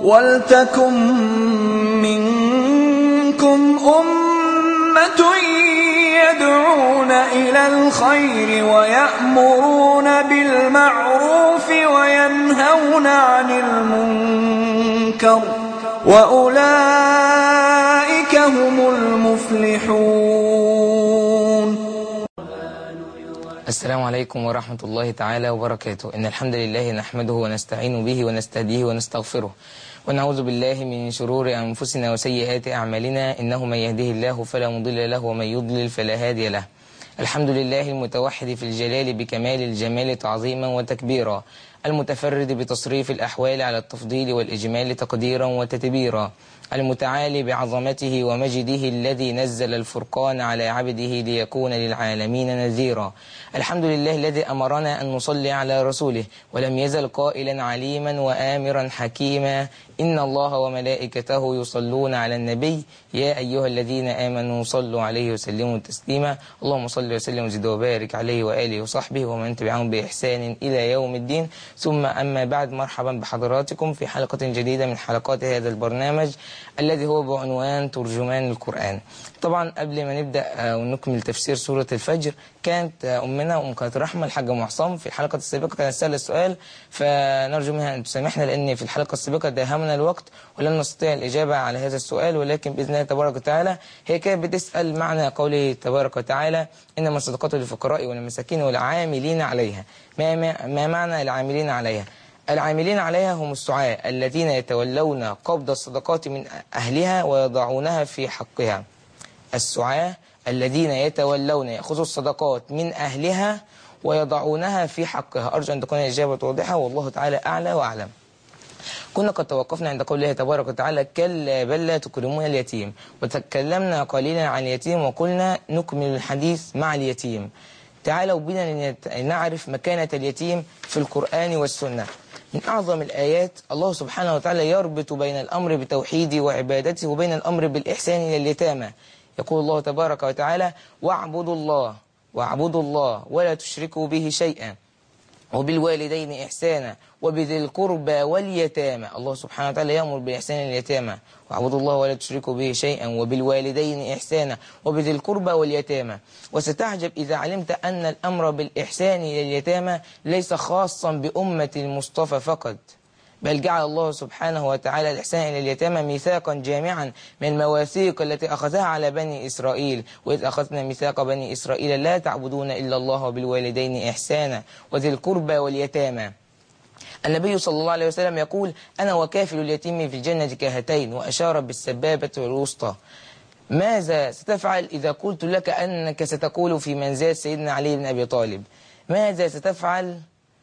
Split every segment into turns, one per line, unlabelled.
وَلْتَكُن مِّنكُمْ أُمَّةٌ يَدْعُونَ إِلَى الْخَيْرِ وَيَأْمُرُونَ بِالْمَعْرُوفِ وَيَنْهَوْنَ عَنِ الْمُنكَرِ وَأُولَئِكَ هُمُ الْمُفْلِحُونَ.
السلام عليكم ورحمة الله تعالى وبركاته. إن الحمد لله نحمده ونستعين به ونستهديه ونستغفره، ونعوذ بالله من شرور أنفسنا وسيئات أعمالنا. إنه من يهده الله فلا مضل له ومن يضلل فلا هادي له. الحمد لله المتوحد في الجلال بكمال الجمال تعظيما وتكبيرا، المتفرد بتصريف الأحوال على التفضيل والإجمال تقديرا وتتبيرا، المتعالي بعظمته ومجده الذي نزل الفرقان على عبده ليكون للعالمين نذيرا. الحمد لله الذي أمرنا أن نصلي على رسوله ولم يزل قائلا عليما وآمرا حكيما: إن الله وملائكته يصلون على النبي يا أيها الذين آمنوا صلوا عليه وسلموا تسليما. اللهم صل وسلم وزد وبارك عليه وآله وصحبه ومن تبعهم بإحسان إلى يوم الدين. ثم أما بعد، مرحبا بحضراتكم في حلقة جديدة من حلقات هذا البرنامج الذي هو بعنوان ترجمان القرآن. طبعا قبل ما نبدأ ونكمل تفسير سورة الفجر، كانت أمنا كانت رحمة الحاجة محصم في الحلقة السابقة كانت سأل السؤال، فنرجو منها أن تسامحنا لأن في الحلقة السابقة داهمنا الوقت ولم نستطيع الإجابة على هذا السؤال، ولكن بإذن الله تبارك وتعالى هي كانت بتسأل معنى قوله تبارك وتعالى: إنما الصدقات للفقراء والمساكين والعاملين عليها. ما معنى العاملين عليها؟ العاملين عليها هم السعاة الذين يتولون قبض الصدقات من أهلها ويضعونها في حقها. السعاة الذين يتولون يأخذوا الصدقات من أهلها ويضعونها في حقها. أرجو أن تكون الإجابة واضحة والله تعالى أعلى وأعلم. كنا قد توقفنا عند قوله تبارك وتعالى: كلا بل لا تكرمون اليتيم، وتكلمنا قليلا عن اليتيم وقلنا نكمل الحديث مع اليتيم. تعالوا بنا لنعرف مكانة اليتيم في القرآن والسنة. من أعظم الآيات الله سبحانه وتعالى يربط بين الأمر بتوحيده وعبادته وبين الأمر بالإحسان إلى اليتامى. يقول الله تبارك وتعالى: واعبدوا الله ولا تشركوا به شيئا وبالوالدين إحسانا وبذي القربى واليتامى. الله سبحانه وتعالى يأمر بالإحسان لليتامى: واعبدوا الله ولا تشركوا به شيئا وبالوالدين إحسانا وبذي القربى واليتامى. وستعجب إذا علمت أن الأمر بالإحسان لليتامى ليس خاصا بأمة المصطفى فقط، بل جعل الله سبحانه وتعالى الإحسان إلى اليتامى ميثاقا جامعا من المواثيق التي أخذها على بني إسرائيل: وإذ أخذنا ميثاق بني إسرائيل لا تعبدون إلا الله وبالوالدين إحسانا وذي القربى واليتامى. النبي صلى الله عليه وسلم يقول: أنا وكافل اليتيم في الجنة كهاتين، وأشار بالسبابة والوسطى. ماذا ستفعل إذا قلت لك أنك ستقول في منزلة سيدنا علي بن أبي طالب؟ ماذا ستفعل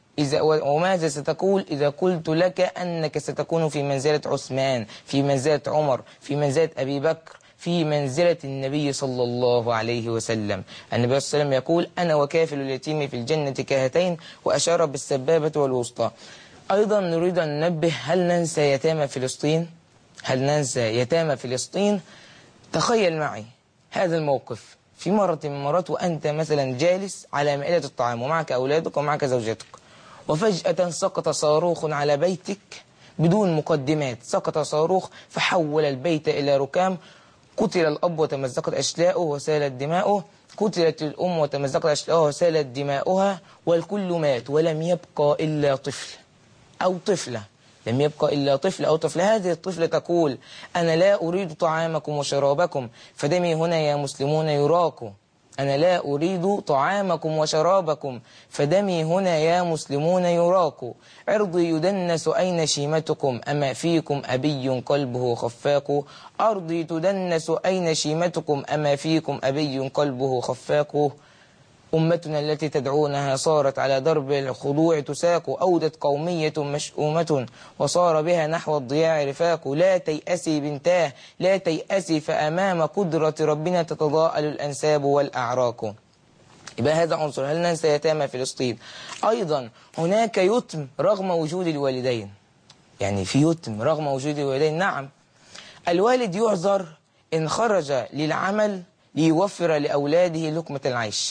وماذا ستقول إذا قلت لك أنك ستكون في منزلة عثمان، في منزلة عمر، في منزلة أبي بكر، في منزلة النبي صلى الله عليه وسلم؟ النبي صلى الله عليه وسلم يقول: أنا وكافل اليتيم في الجنة كهاتين، وأشار بالسبابة والوسطى. أيضا نريد أن ننبه: هل ننسى يتامى فلسطين؟ هل ننسى يتامى فلسطين؟ تخيل معي هذا الموقف في مرة من المرات وأنت مثلا جالس على مائدة الطعام ومعك أولادك ومعك زوجتك، وفجأة سقط صاروخ على بيتك بدون مقدمات. سقط صاروخ فحول البيت إلى ركام. قتل الأب وتمزقت أشلاؤه وسالت دماؤه، قتلت الأم وتمزقت أشلاؤها وسالت دماؤها، والكل مات ولم يبقى إلا طفل أو طفلة. لم يبقى إلا طفل أو طفلة. هذه الطفلة تقول: أنا لا أريد طعامكم وشرابكم فدمي هنا يا مسلمون يراق. أنا لا أريد طعامكم وشرابكم فدمي هنا يا مسلمون يراق. عرضي يدنس أين شيمتكم أما فيكم أبي قلبه خفاق. أرضي تدنس أين شيمتكم أما فيكم أبي قلبه خفاق. أمتنا التي تدعونها صارت على درب الخضوع تساق. أودت قومية مشؤومة وصار بها نحو الضياع رفاق. لا تيأسي بنتاه لا تيأسي فأمام قدرة ربنا تتضاءل الأنساب والأعراق. يبقى هذا عنصر. هل ننسى يتامى فلسطين؟ أيضا هناك يتم رغم وجود الوالدين. يعني في يتم رغم وجود الوالدين. نعم، الوالد يعذر إن خرج للعمل ليوفر لأولاده لقمة العيش.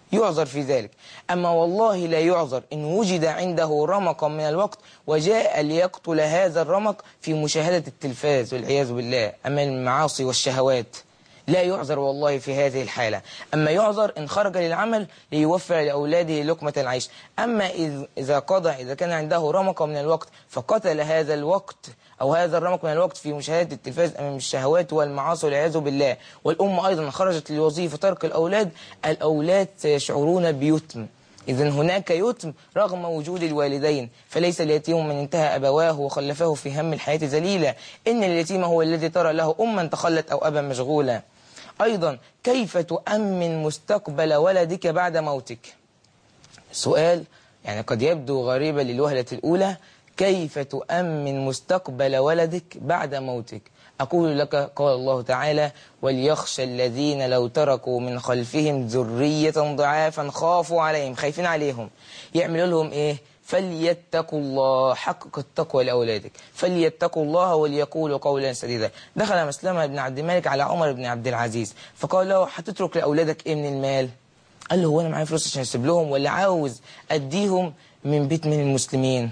يعذر في ذلك. أما والله لا يعذر إن وجد عنده رمق من الوقت وجاء ليقتل هذا الرمق في مشاهدة التلفاز والعياذ بالله أمام المعاصي والشهوات، لا يعذر والله في هذه الحالة. أما يعذر إن خرج للعمل ليوفر لأولاده لقمة العيش. أما إذا كان عنده رمق من الوقت فقتل هذا الوقت أو هذا الرمق من الوقت في مشاهدة التلفاز أمام الشهوات والمعاصي والعياذ بالله، والأم أيضا خرجت للوظيفة ترك الأولاد سيشعرون بيتم. إذن هناك يتم رغم وجود الوالدين، فليس اليتيم من انتهى أبواه وخلفه في هم الحياة ذليلا، إن اليتيم هو الذي ترى له أما تخلت أو أبا مشغولا. أيضا كيف تؤمن مستقبل ولدك بعد موتك؟ سؤال يعني قد يبدو غريبا للوهلة الأولى. كيف تؤمن مستقبل ولدك بعد موتك؟ أقول لك قال الله تعالى: وليخشى الذين لو تركوا من خلفهم ذرية ضعافا خافوا عليهم، خايفين عليهم، يعملوا لهم إيه؟ فليتقوا الله، حقق التقوى لأولادك، فليتقوا الله وليقولوا قولا سديدا. دخل مسلمة بن عبد الملك على عمر بن عبد العزيز فقال له: هتترك لأولادك إيه من المال؟ قال له: هو أنا معايا فلوس عشان أسيب لهم ولا عاوز أديهم من بيت من المسلمين؟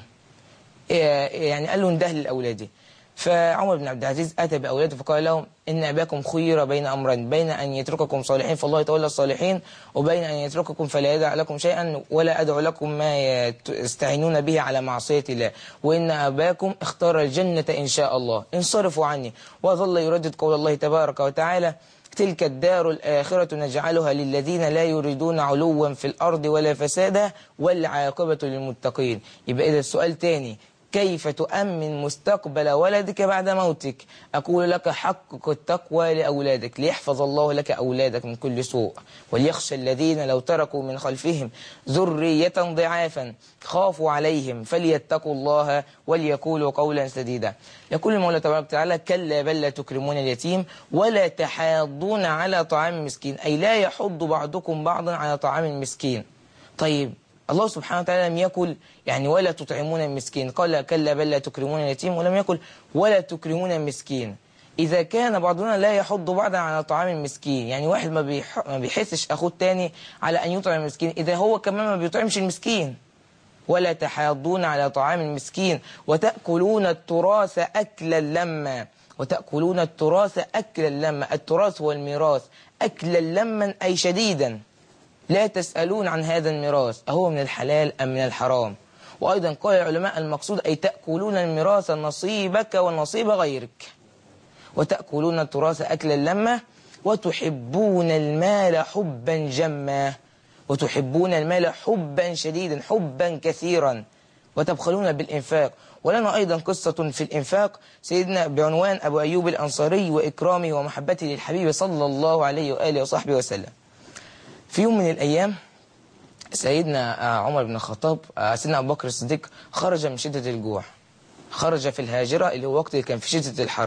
يعني قال له: انده لأولادي. فعمر بن عبد العزيز أتى بأولاده فقال لهم: إن أباكم خير بين أمرين، بين أن يترككم صالحين فالله يتولى الصالحين، وبين أن يترككم فلا يدع لكم شيئا ولا أدعو لكم ما تستعينون به على معصية الله، وإن أباكم اختار الجنة إن شاء الله، انصرفوا عني. وظل يردد قول الله تبارك وتعالى: تلك الدار الآخرة نجعلها للذين لا يريدون علوا في الأرض ولا فسادا والعاقبة للمتقين. يبقى إذا السؤال تاني: كيف تؤمن مستقبل ولدك بعد موتك؟ أقول لك: حقق التقوى لأولادك ليحفظ الله لك أولادك من كل سوء. وليخشى الذين لو تركوا من خلفهم ذرية ضعافا خافوا عليهم فليتقوا الله وليقولوا قولا سديدا. يقول المولى تبارك وتعالى: كلا بل لا تكرمون اليتيم ولا تحاضون على طعام المسكين، أي لا يحض بعضكم بعضا على طعام المسكين. طيب الله سبحانه وتعالى لم يقل يعني ولا تطعمون المسكين، قال كلا بل لا تكرمون اليتيم، ولم يقل ولا تكرمون المسكين. إذا كان بعضنا لا يحض بعضا على طعام المسكين، يعني واحد ما بيحسش أخوه التاني على أن يطعم المسكين، إذا هو كمان ما بيطعمش المسكين. ولا تحاضون على طعام المسكين وتأكلون التراث أكلا لما، وتأكلون التراث أكلا لما، التراث والميراث أكلا لما أي شديدا، لا تسألون عن هذا الميراث أهو من الحلال أم من الحرام. وأيضا قال العلماء المقصود أي تأكلون الميراث نصيبك ونصيب غيرك. وتأكلون التراث أكلا لما وتحبون المال حبا جما، وتحبون المال حبا شديدا حبا كثيرا، وتبخلون بالإنفاق. ولنا أيضا قصة في الإنفاق سيدنا بعنوان أبو أيوب الأنصاري وإكرامه ومحبته للحبيب صلى الله عليه وآله وصحبه وسلم. في يوم من الأيام سيدنا عمر بن الخطاب سيدنا أبو بكر الصديق خرج من شدة الجوع، خرج في الهاجرة اللي هو وقت اللي كان في شدة الحر،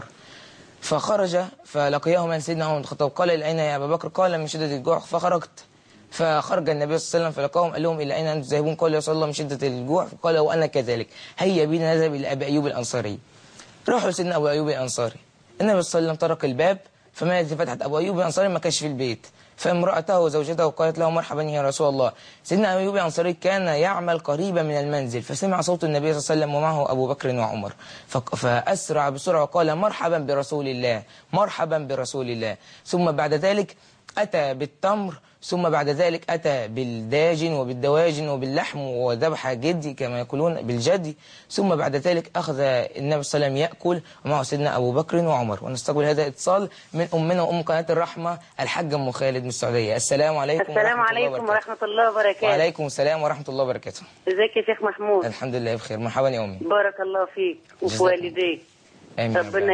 فخرج فلقيه من سيدنا عمر بن الخطاب قال: إلى أين يا أبا بكر؟ قال: من شدة الجوع. فخرجت، فخرج النبي صلى الله عليه وسلم فلقاهم قال لهم: إلى أين أنتم ذاهبون؟ قال: يا رسول الله من شدة الجوع. فقال: وأنا كذلك، هيا بنا نذهب إلى أبي أيوب الأنصاري. راحوا سيدنا أبو أيوب الأنصاري، النبي صلى الله عليه وسلم طرق الباب، فما فتحت أبو أيوب الأنصاري ما كانش في البيت، فامرأته وزوجته قالت له: مرحبا يا رسول الله. سيدنا أبو أيوب الأنصاري كان يعمل قريبا من المنزل، فسمع صوت النبي صلى الله عليه وسلم ومعه أبو بكر وعمر، فأسرع بسرعة وقال: مرحبا برسول الله، مرحبا برسول الله. ثم بعد ذلك أتى بالتمر، ثم بعد ذلك أتى بالداجن وبالدواجن وباللحم وذبح جدي كما يقولون بالجدي، ثم بعد ذلك أخذ النبي صلى الله عليه وسلم يأكل ومعه سيدنا أبو بكر وعمر. ونستقبل هذا اتصال من أمنا وأم قناة الرحمة الحاجة أم خالد من السعودية. السلام عليكم.
السلام عليكم ورحمة الله وبركاته.
وعليكم السلام ورحمة الله وبركاته.
ازيك يا شيخ محمود؟
الحمد لله بخير. مرحبا يا أمي.
بارك الله فيك وفي والديك.
آمين.
ربنا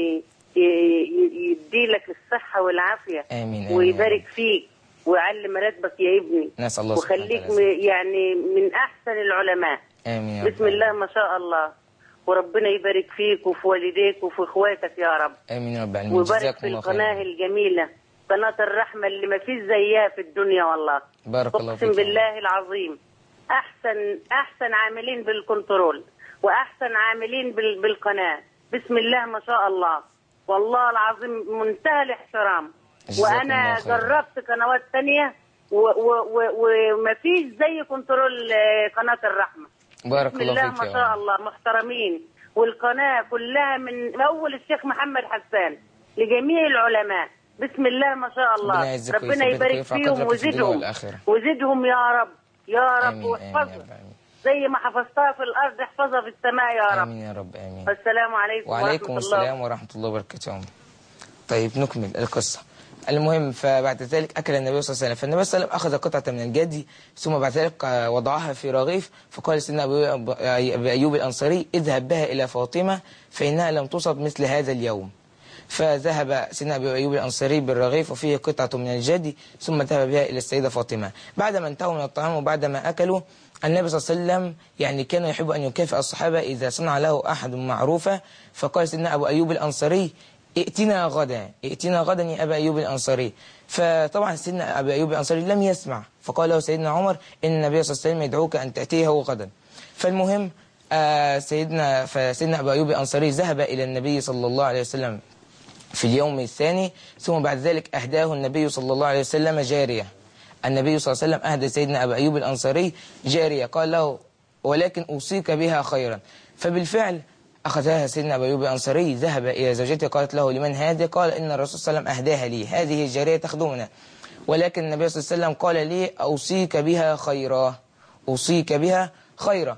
يديلك الصحة والعافية.
آمين.
ويبارك فيك ويعلم راتبك يا ابني،
نسأل الله
وخليك يعني من أحسن العلماء.
آمين.
بسم الله ما شاء الله، وربنا يبارك فيك وفي والديك وفي اخواتك يا رب.
آمين يا رب العالمين.
ويبارك في القناة الجميلة، قناة الرحمة اللي ما فيش زيها في الدنيا والله.
بارك الله فيك.
اقسم بالله العظيم احسن عاملين بالكنترول واحسن عاملين بالقناة. بسم الله ما شاء الله، والله العظيم منتهى الاحترام. وانا جربت قنوات ثانيه ومفيش زي كنترول قناة الرحمة.
بارك
بسم
الله
الله
فيك
ما
يا
شاء
أم.
الله محترمين، والقناة كلها من أول الشيخ محمد حسان لجميع العلماء. بسم الله ما شاء
ربنا
الله.
يعزك
ربنا
ويثبتك
يبارك
ويرفع
فيهم
قدرك في الدنيا
وزدهم
والآخرة.
وزدهم يا رب يا رب،
آمين آمين يا
واحفظهم
رب آمين.
زي ما حفظتها في الأرض احفظها في السماء يا رب.
آمين يا رب آمين.
السلام عليكم
وعليكم
ورحمة الله.
السلام ورحمة الله وبركاته. طيب نكمل القصة. المهم فبعد ذلك أكل النبي صلى الله عليه وسلم، فالنبي صلى الله عليه وسلم أخذ قطعة من الجدي ثم بعد ذلك وضعها في رغيف، فقال سيدنا أبي أيوب الأنصاري اذهب بها إلى فاطمة فإنها لم تصب مثل هذا اليوم. فذهب سيدنا أبي أيوب الأنصاري بالرغيف وفيه قطعة من الجدي ثم ذهب بها إلى السيدة فاطمة. بعدما انتهوا من الطعام وبعدما أكلوا، النبي صلى الله عليه وسلم يعني كان يحب أن يكافئ الصحابة إذا صنع له أحد معروفة، فقال سيدنا أبو أيوب الأنصاري ائتنا غدا، ائتنا غدا يا أبا أيوب الأنصاري. فطبعا سيدنا أبي أيوب الأنصاري لم يسمع، فقال له سيدنا عمر إن النبي صلى الله عليه وسلم يدعوك أن تأتيه غدا. فالمهم فسيدنا أبو أيوب الأنصاري ذهب إلى النبي صلى الله عليه وسلم في اليوم الثاني، ثم بعد ذلك أهداه النبي صلى الله عليه وسلم جارية. النبي صلى الله عليه وسلم أهدى سيدنا أبو أيوب الأنصاري جارية، قال له ولكن أوصيك بها خيرا. فبالفعل أخذها سيدنا أبو أيوب الأنصاري، ذهب إلى زوجته قالت له لمن هذه؟ قال إن الرسول صلى الله عليه وسلم أهداها لي، هذه الجارية تخدمنا، ولكن النبي صلى الله عليه وسلم قال لي أوصيك بها خيرا، أوصيك بها خيرا.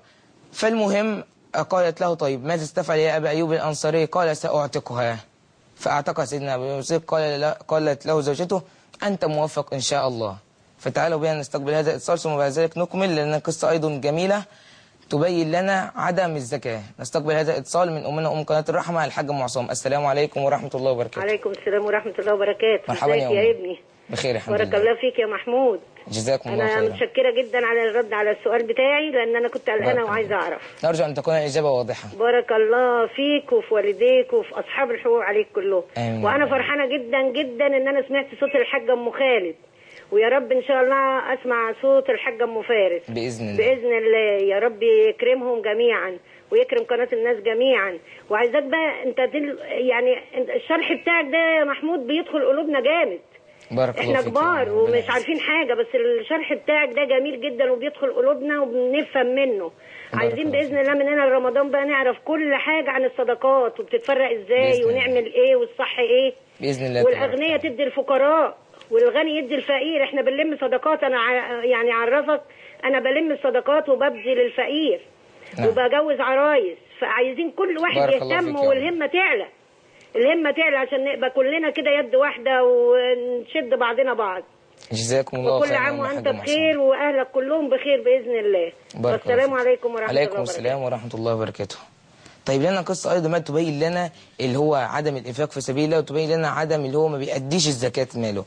فالمهم قالت له طيب ماذا تفعل يا أبا أيوب الأنصاري؟ قال سأعتقها. فأعتقها سيدنا أبو أيوب، قالت له زوجته أنت موفق إن شاء الله. فتعالوا بنا نستقبل هذا الاتصال ثم بعد ذلك نكمل، لأن قصة أيضا جميلة تبين لنا عدم الزكاة. نستقبل هذا الاتصال من أمنا أم قناة الرحمة الحاجة معصوم. السلام عليكم ورحمة الله وبركاته.
عليكم السلام ورحمة الله وبركاته.
مرحبا
ازيك يا ابني؟
بخير الحمد
لله. بارك الله فيك يا محمود.
جزاكم الله
خيرا.
خيرا.
أنا متشكرة جدا على الرد على السؤال بتاعي، لأن أنا كنت قلقانة وعايزة أعرف.
نرجو أن تكون الإجابة واضحة.
بارك الله فيك وفي والديك وفي أصحاب الحقوق عليك كلهم.
آمين.
وأنا فرحانة جدا جدا إن أنا سمعت صوت الحاجة أم خالد، ويا رب إن شاء الله أسمع صوت الحاجة أم فارس
بإذن الله.
بإذن الله. يا رب يكرمهم جميعا ويكرم قناة الناس جميعا. وعايزاك بقى أنت يعني الشرح بتاعك ده يا محمود بيدخل قلوبنا جامد.
بارك الله
احنا
فيك.
كبار ومش عارفين حاجة، بس الشرح بتاعك ده جميل جدا وبيدخل قلوبنا وبنفهم منه. عايزين بإذن الله من هنا لرمضان بقى نعرف كل حاجة عن الصدقات وبتتفرق ازاي ونعمل ايه والصح ايه
بإذن الله.
والأغنياء تدي الفقراء والغني يدي الفقير. احنا بنلم صدقات، انا يعني اعرفك انا بلم الصدقات وببذل الفقير. نعم. وبجوز عرايس. فعايزين كل واحد يهتم والهمة تعلى، الهمة تعلى عشان نبقى كلنا كده يد واحدة ونشد بعضنا بعض.
جزاكم الله خيرا.
وكل عام وأنت بخير وأهلك كلهم بخير بإذن الله. والسلام عليكم ورحمة الله وبركاته.
عليكم السلام ورحمة الله وبركاته. طيب لنا قصة أيضا ما تبين لنا اللي هو عدم الإنفاق في سبيل الله، وتبين لنا عدم اللي هو ما بيأديش الزكاة ماله.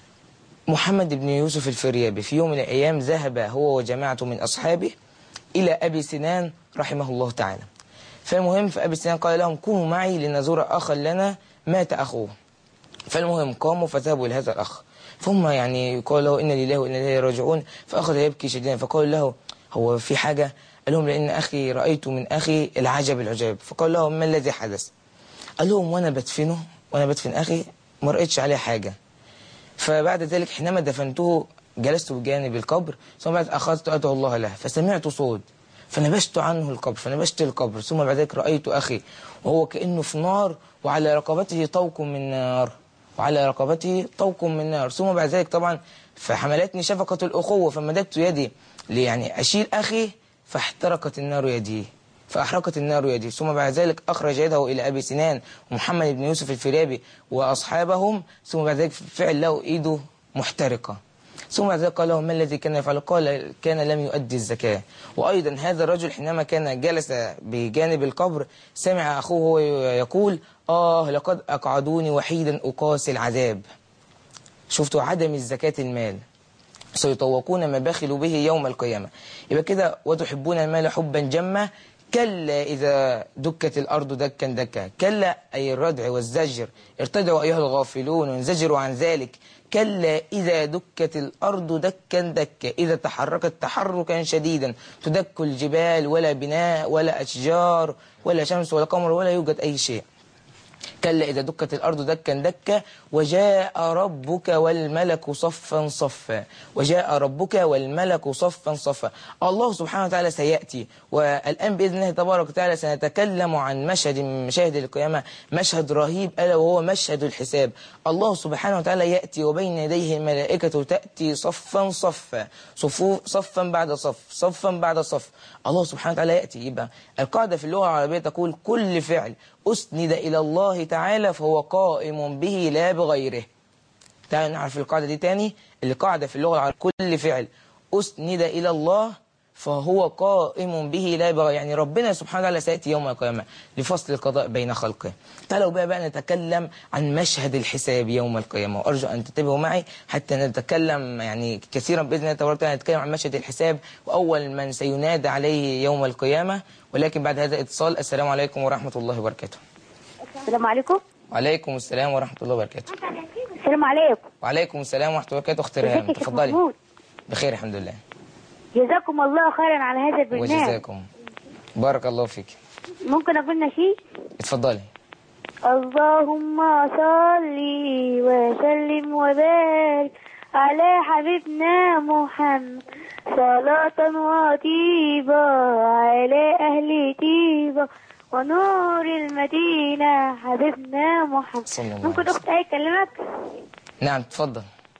محمد بن يوسف الفريابي في يوم من الأيام ذهب هو وجماعة من أصحابه إلى أبي سنان رحمه الله تعالى. فالمهم فأبي سنان قال لهم كونوا معي لنزور أخا لنا مات أخوه. فالمهم قاموا فذهبوا لهذا الأخ، فهم يعني قال له إن لله وإن إليه راجعون، فأخذ يبكي شديدا. فقال له هو في حاجة؟ قال لهم لأن أخي رأيت من أخي العجب العجاب. فقال لهم ما الذي حدث؟ قال لهم وأنا بدفن أخي ما رأيتش عليه حاجة. فبعد ذلك حينما دفنته جلست بجانب القبر، ثم بعد أخذت أدعو الله له فسمعت صوت فنبشت عنه القبر، فنبشت القبر، ثم بعد ذلك رأيت أخي وهو كأنه في نار وعلى رقبته طوق من نار، وعلى رقبته طوق من نار. ثم بعد ذلك طبعا فحملتني شفقة الأخوة فمددت يدي يعني أشيل أخي فاحترقت النار يدي، فأحرقت النار يدي. ثم بعد ذلك أخرج يده إلى أبي سنان ومحمد بن يوسف الفريابي وأصحابهم، ثم بعد ذلك فعل له إيده محترقة. ثم بعد ذلك قال لهم ما الذي كان يفعل؟ قال كان لم يؤدي الزكاة. وأيضا هذا الرجل حينما كان جلس بجانب القبر سمع أخوه يقول لقد أقعدوني وحيدا أقاسي العذاب. شفتوا عدم الزكاة المال، سيطوقون ما بخلوا به يوم القيامة. يبقى كده وتحبون المال حبا جما كلا إذا دكت الأرض دكا دكا. كلا أي الردع والزجر، ارتدعوا أيها الغافلون وانزجروا عن ذلك. كلا إذا دكت الأرض دكا دكا، إذا تحركت تحركا شديدا تدك الجبال ولا بناء ولا أشجار ولا شمس ولا قمر ولا يوجد أي شيء. كلا إذا دكت الأرض دكا دكا وجاء ربك والملك صفا صفا، وجاء ربك والملك صفا صفا. الله سبحانه وتعالى سيأتي، والآن بإذن الله تبارك وتعالى سنتكلم عن مشهد من مشاهد القيامة، مشهد رهيب ألا وهو مشهد الحساب. الله سبحانه وتعالى يأتي وبين يديه الملائكة تأتي صفا صفا، صفا بعد صف، صفا بعد صف. الله سبحانه وتعالى يأتي. يبقى القاعدة في اللغة العربية تقول كل فعل أسند إلى الله تعالى فهو قائم به لا بغيره. تعالوا نعرف القاعدة دي تاني. القاعدة في اللغة العربية كل فعل أسند إلى الله فهو قائم به لا بغيره، يعني ربنا سبحانه وتعالى سيأتي يوم القيامة لفصل القضاء بين خلقه. تعالوا بقى نتكلم عن مشهد الحساب يوم القيامة، وأرجو أن تنتبهوا معي حتى نتكلم يعني كثيرا بإذن الله تبارك وتعالى نتكلم عن مشهد الحساب وأول من سينادى عليه يوم القيامة. ولكن بعد هذا الاتصال، السلام عليكم ورحمة الله وبركاته.
السلام عليكم.
وعليكم السلام ورحمة الله وبركاته.
السلام عليكم.
وعليكم السلام ورحمة الله وبركاته. أخت ريهام تفضلي. بخير الحمد لله.
جزاكم الله خيرا على هذا البرنامج.
وجزاكم. بارك الله فيك.
ممكن أقول نشيد؟
اتفضلي.
اللهم صل وسلم وبارك على حبيبنا محمد صلاة وطيبة على أهل طيبة ونور المدينة حبيبنا محمد. ممكن أخت أي كلمات؟
نعم تفضل.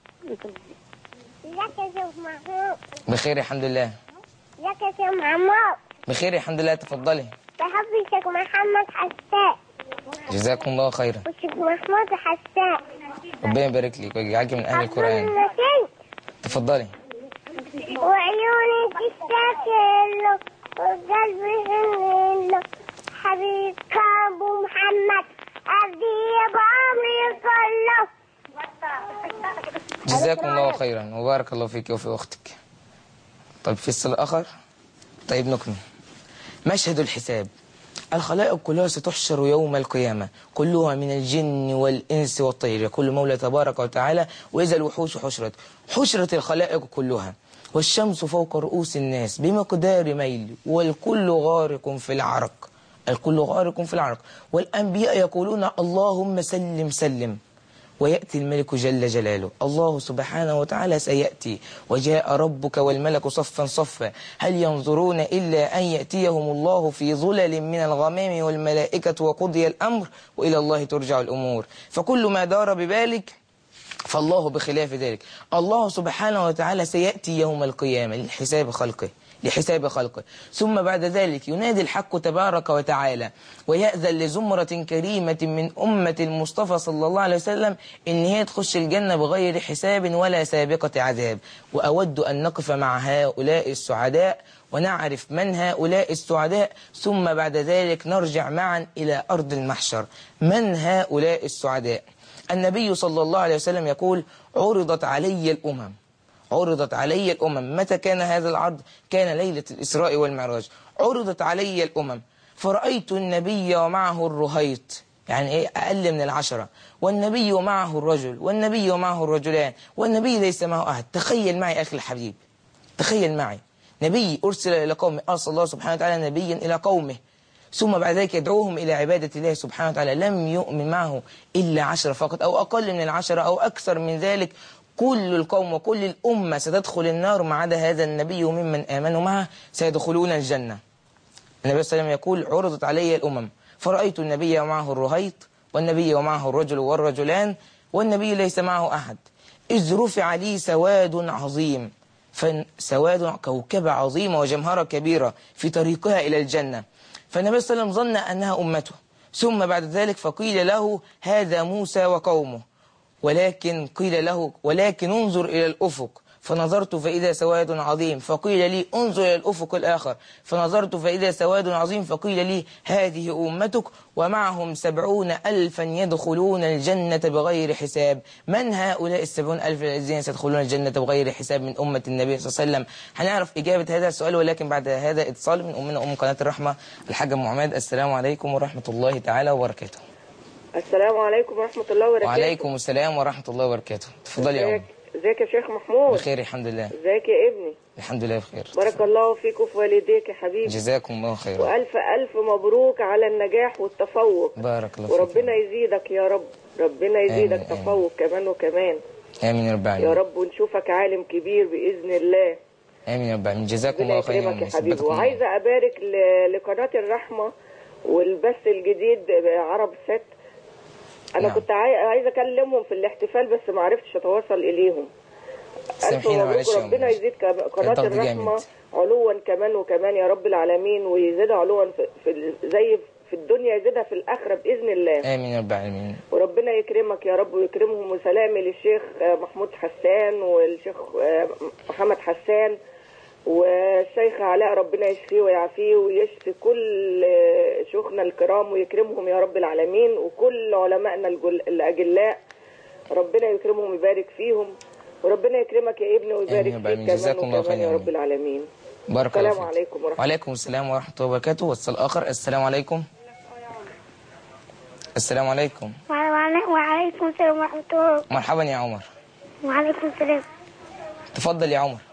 ازيك يا شيخ محمود؟
بخير الحمد لله.
ازيك يا شيخ محمود؟
بخير الحمد لله. تفضلي.
بحب الشيخ محمد حسان.
جزاكم الله خيرا.
والشيخ محمود حسان.
ربنا يبارك لك ويجعلك من أهل القرآن. تفضلي.
وعيوني تستاكل وقلبي هلل حبيب أبو محمد أبدي بعمري كله.
جزاكم الله خيرا وبارك الله فيك وفي أختك. طيب في الصلاة آخر. طيب نكمل مشهد الحساب. الخلائق كلها ستحشر يوم القيامة، كلها من الجن والإنس والطير. يقول مولى تبارك وتعالى وإذا الوحوش حشرت الخلائق كلها والشمس فوق رؤوس الناس بمقدار ميل والكل غارق في العرق، الكل غارق في العرق. والأنبياء يقولون اللهم سلم سلم، ويأتي الملك جل جلاله. الله سبحانه وتعالى سيأتي وجاء ربك والملك صفا صفا، هل ينظرون إلا أن يأتيهم الله في ظلل من الغمام والملائكة وقضي الأمر وإلى الله ترجع الأمور. فكل ما دار ببالك فالله بخلاف ذلك. الله سبحانه وتعالى سيأتي يوم القيامة لحساب خلقه، ثم بعد ذلك ينادي الحق تبارك وتعالى ويأذن لزمرة كريمة من أمة المصطفى صلى الله عليه وسلم إن هي تخش الجنة بغير حساب ولا سابقة عذاب. وأود أن نقف مع هؤلاء السعداء ونعرف من هؤلاء السعداء، ثم بعد ذلك نرجع معا إلى أرض المحشر. من هؤلاء السعداء؟ النبي صلى الله عليه وسلم يقول عرضت علي الأمم. متى كان هذا العرض؟ كان ليلة الإسراء والمعراج. عرضت علي الأمم فرأيت النبي ومعه الرهيط، يعني إيه أقل من 10، والنبي ومعه الرجل، والنبي ومعه الرجلان، والنبي ليس معه أحد. تخيل معي أخي الحبيب، تخيل معي نبي أرسل إلى قومه، أرسل الله سبحانه وتعالى نبيا إلى قومه، ثم بعد ذلك يدعوهم إلى عبادة الله سبحانه وتعالى. لم يؤمن معه إلا 10 فقط، أو أقل من 10 أو أكثر من ذلك. كل القوم وكل الأمة ستدخل النار ما عدا هذا النبي وممن آمنوا معه سيدخلون الجنة. النبي صلى الله عليه وسلم يقول عرضت علي الأمم فرأيت النبي ومعه الرهيط، والنبي ومعه الرجل والرجلان، والنبي ليس معه أحد، إذ رفع لي سواد عظيم، سواد كوكبة عظيمة وجمهرة كبيرة في طريقها إلى الجنة. فالنبي صلى الله عليه وسلم ظن أنها أمته، ثم بعد ذلك فقيل له هذا موسى وقومه، ولكن قيل له ولكن انظر إلى الأفق، فنظرت فإذا سواد عظيم، فقيل لي انظر إلى الأفق الآخر، فنظرت فإذا سواد عظيم، فقيل لي هذه أمتك ومعهم 70,000 يدخلون الجنة بغير حساب. من هؤلاء 70,000 الذين سيدخلون الجنة بغير حساب من أمة النبي صلى الله عليه وسلم؟ هنعرف إجابة هذا السؤال، ولكن بعد هذا اتصال من أمنا أم قناة الرحمة الحاجة أم عماد. السلام عليكم ورحمة الله تعالى وبركاته.
السلام عليكم ورحمة الله وبركاته.
وعليكم السلام ورحمة الله وبركاته. تفضلي يا أم.
ازيك يا شيخ محمود؟
بخير الحمد لله.
ازيك يا ابني؟
الحمد لله بخير.
بارك الله فيك وفي والديك يا حبيبي.
جزاكم الله خيرا.
والف الف مبروك على النجاح والتفوق.
بارك الله فيك.
وربنا يزيدك يا رب، ربنا يزيدك
آمين.
تفوق كمان وكمان.
امين يا رب العالمين.
يا رب ونشوفك عالم كبير باذن الله.
امين يا رب العالمين. جزاكم الله خيرا
يا حبيبي. وعايزه ابارك لقناه الرحمه والبث الجديد عرب سات. انا كنت عايزه اكلمهم في الاحتفال بس ما عرفتش اتواصل اليهم.
سامحينا معلش.
ربنا يزيد قناه الرحمه علوا كمان وكمان يا رب العالمين، ويزيدها علوا في زي في الدنيا يزيدها في الاخره باذن الله.
امين يا رب العالمين.
وربنا يكرمك يا رب ويكرمهم. وسلامي للشيخ محمود حسان والشيخ محمد حسان والشيخ علاء، ربنا يشفيه ويعافيه ويشفي كل شيوخنا الكرام ويكرمهم يا رب العالمين، وكل علمائنا الأجلاء ربنا يكرمهم ويبارك فيهم. وربنا يكرمك يا ابني ويبارك فيك كمان وكمان يا رب العالمين.
بارك الله فيك.
السلام عليكم ورحمة الله.
وعليكم السلام ورحمة الله وبركاته. واتصال آخر. السلام عليكم. السلام عليكم.
وعليكم السلام ورحمة الله.
مرحبا يا عمر.
وعليكم السلام.
تفضل يا عمر.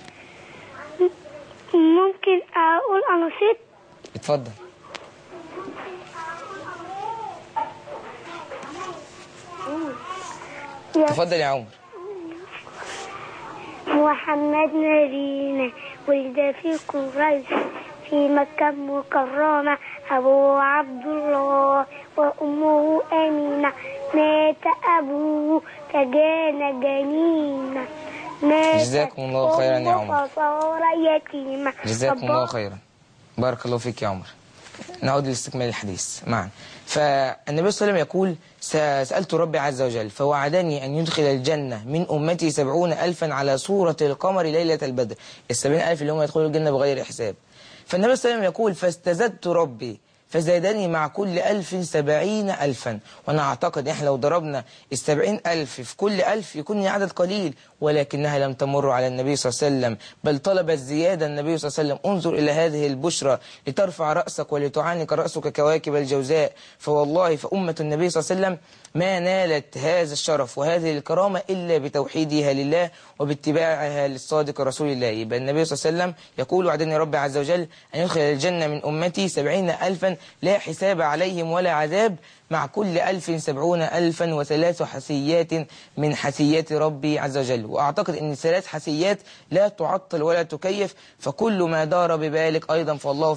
ممكن أقول أناشيد؟
اتفضل. تفضل يا عمر.
محمد نبينا ولد في قريش في مكة مكرمة، أبوه عبد الله وأمه أمينة، مات أبوه فكان جنينا،
جزاكم الله خيرا يا عمر.
فصار يتيما.
جزاكم الله خيرا. بارك الله فيك يا عمر. نعود لاستكمال الحديث معا. فالنبي صلى الله عليه وسلم يقول: سألت ربي عز وجل فوعدني أن يدخل الجنة من أمتي 70,000 على صورة القمر ليلة البدر. 70,000 اللي هم يدخلوا الجنة بغير حساب. فالنبي صلى الله عليه وسلم يقول: فاستزدت ربي فزادني مع كل 1000 70,000. وأنا أعتقد إحنا لو ضربنا 70,000 في كل 1000 يكون عدد قليل، ولكنها لم تمر على النبي صلى الله عليه وسلم، بل طلب الزيادة النبي صلى الله عليه وسلم. انظر إلى هذه البشرى لترفع رأسك ولتعانق رأسك كواكب الجوزاء. فوالله فأمة النبي صلى الله عليه وسلم ما نالت هذا الشرف وهذه الكرامة إلا بتوحيدها لله وباتباعها للصادق رسول الله. يبقى النبي صلى الله عليه وسلم يقول: وعدني ربي عز وجل أن يدخل الجنة من أمتي 70,000 لا حساب عليهم ولا عذاب، مع كل 1000 70,000 وثلاث حسيات من حسيات ربي عز وجل. وأعتقد أن 3 حسيات لا تعطل ولا تكيف، فكل ما دار ببالك أيضا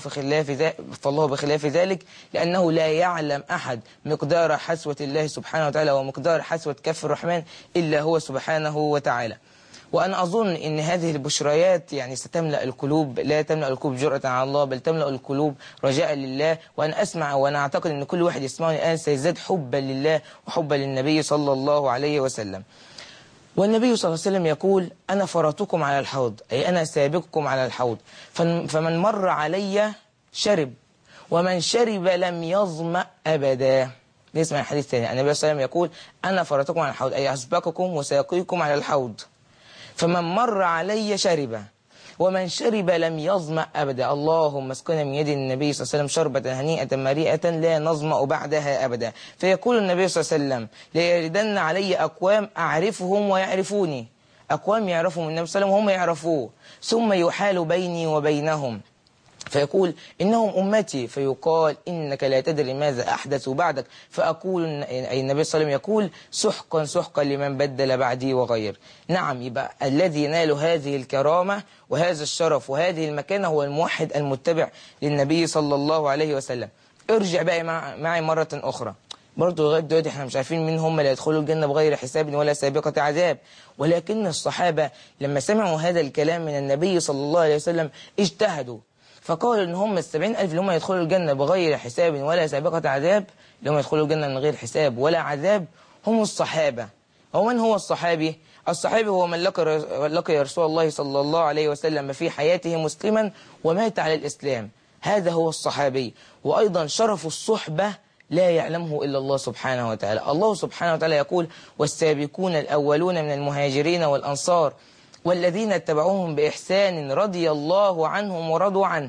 فالله بخلاف ذلك، لأنه لا يعلم أحد مقدار حسوة الله سبحانه وتعالى ومقدار حسوة كف الرحمن إلا هو سبحانه وتعالى. وأنا أظن أن هذه البشريات يعني ستملأ القلوب، لا تملأ القلوب جرأة على الله، بل تملأ القلوب رجاء لله. وأنا أسمع وأنا أعتقد أن كل واحد يسمعني الآن سيزداد حبا لله وحبا للنبي صلى الله عليه وسلم. والنبي صلى الله عليه وسلم يقول: أنا فرطكم على الحوض، أي أنا سابقكم على الحوض، فمن مر علي شرب، ومن شرب لم يظمأ أبدا. نسمع الحديث الثاني. النبي صلى الله عليه وسلم يقول: أنا فرطكم على الحوض، أي أسبقكم وساقيكم على الحوض، فمن مر علي شرب، ومن شرب لم يظمأ أبدا. اللهم اسقنا من يد النبي صلى الله عليه وسلم شربة هنيئة مريئة لا نظمأ بعدها أبدا. فيقول النبي صلى الله عليه وسلم: ليردن علي أقوام أعرفهم ويعرفوني، أقوام يعرفهم النبي صلى الله عليه وسلم وهم يعرفوه، ثم يحال بيني وبينهم فيقول: إنهم أمتي، فيقال: إنك لا تدري ماذا أحدثوا بعدك، فأقول أي النبي صلى الله عليه وسلم يقول: سحقا سحقا لمن بدل بعدي وغير. نعم، يبقى الذي ينال هذه الكرامة وهذا الشرف وهذه المكانة هو الموحد المتبع للنبي صلى الله عليه وسلم. ارجع بقى معي مرة أخرى. برضه لغاية دلوقتي احنا مش عارفين مين هم اللي يدخلوا الجنة بغير حساب ولا سابقة عذاب، ولكن الصحابة لما سمعوا هذا الكلام من النبي صلى الله عليه وسلم اجتهدوا، فقالوا ان هم 70,000 اللي هم يدخلوا الجنة بغير حساب ولا سابقة عذاب، اللي هم يدخلوا الجنة من غير حساب ولا عذاب، هم الصحابة. ومن هو الصحابي؟ الصحابي هو من لقي رسول الله صلى الله عليه وسلم في حياته مسلما ومات على الإسلام، هذا هو الصحابي. وأيضا شرف الصحبة لا يعلمه إلا الله سبحانه وتعالى. الله سبحانه وتعالى يقول: والسابقون الأولون من المهاجرين والأنصار والذين اتبعوهم بإحسان رضي الله عنهم ورضوا عنه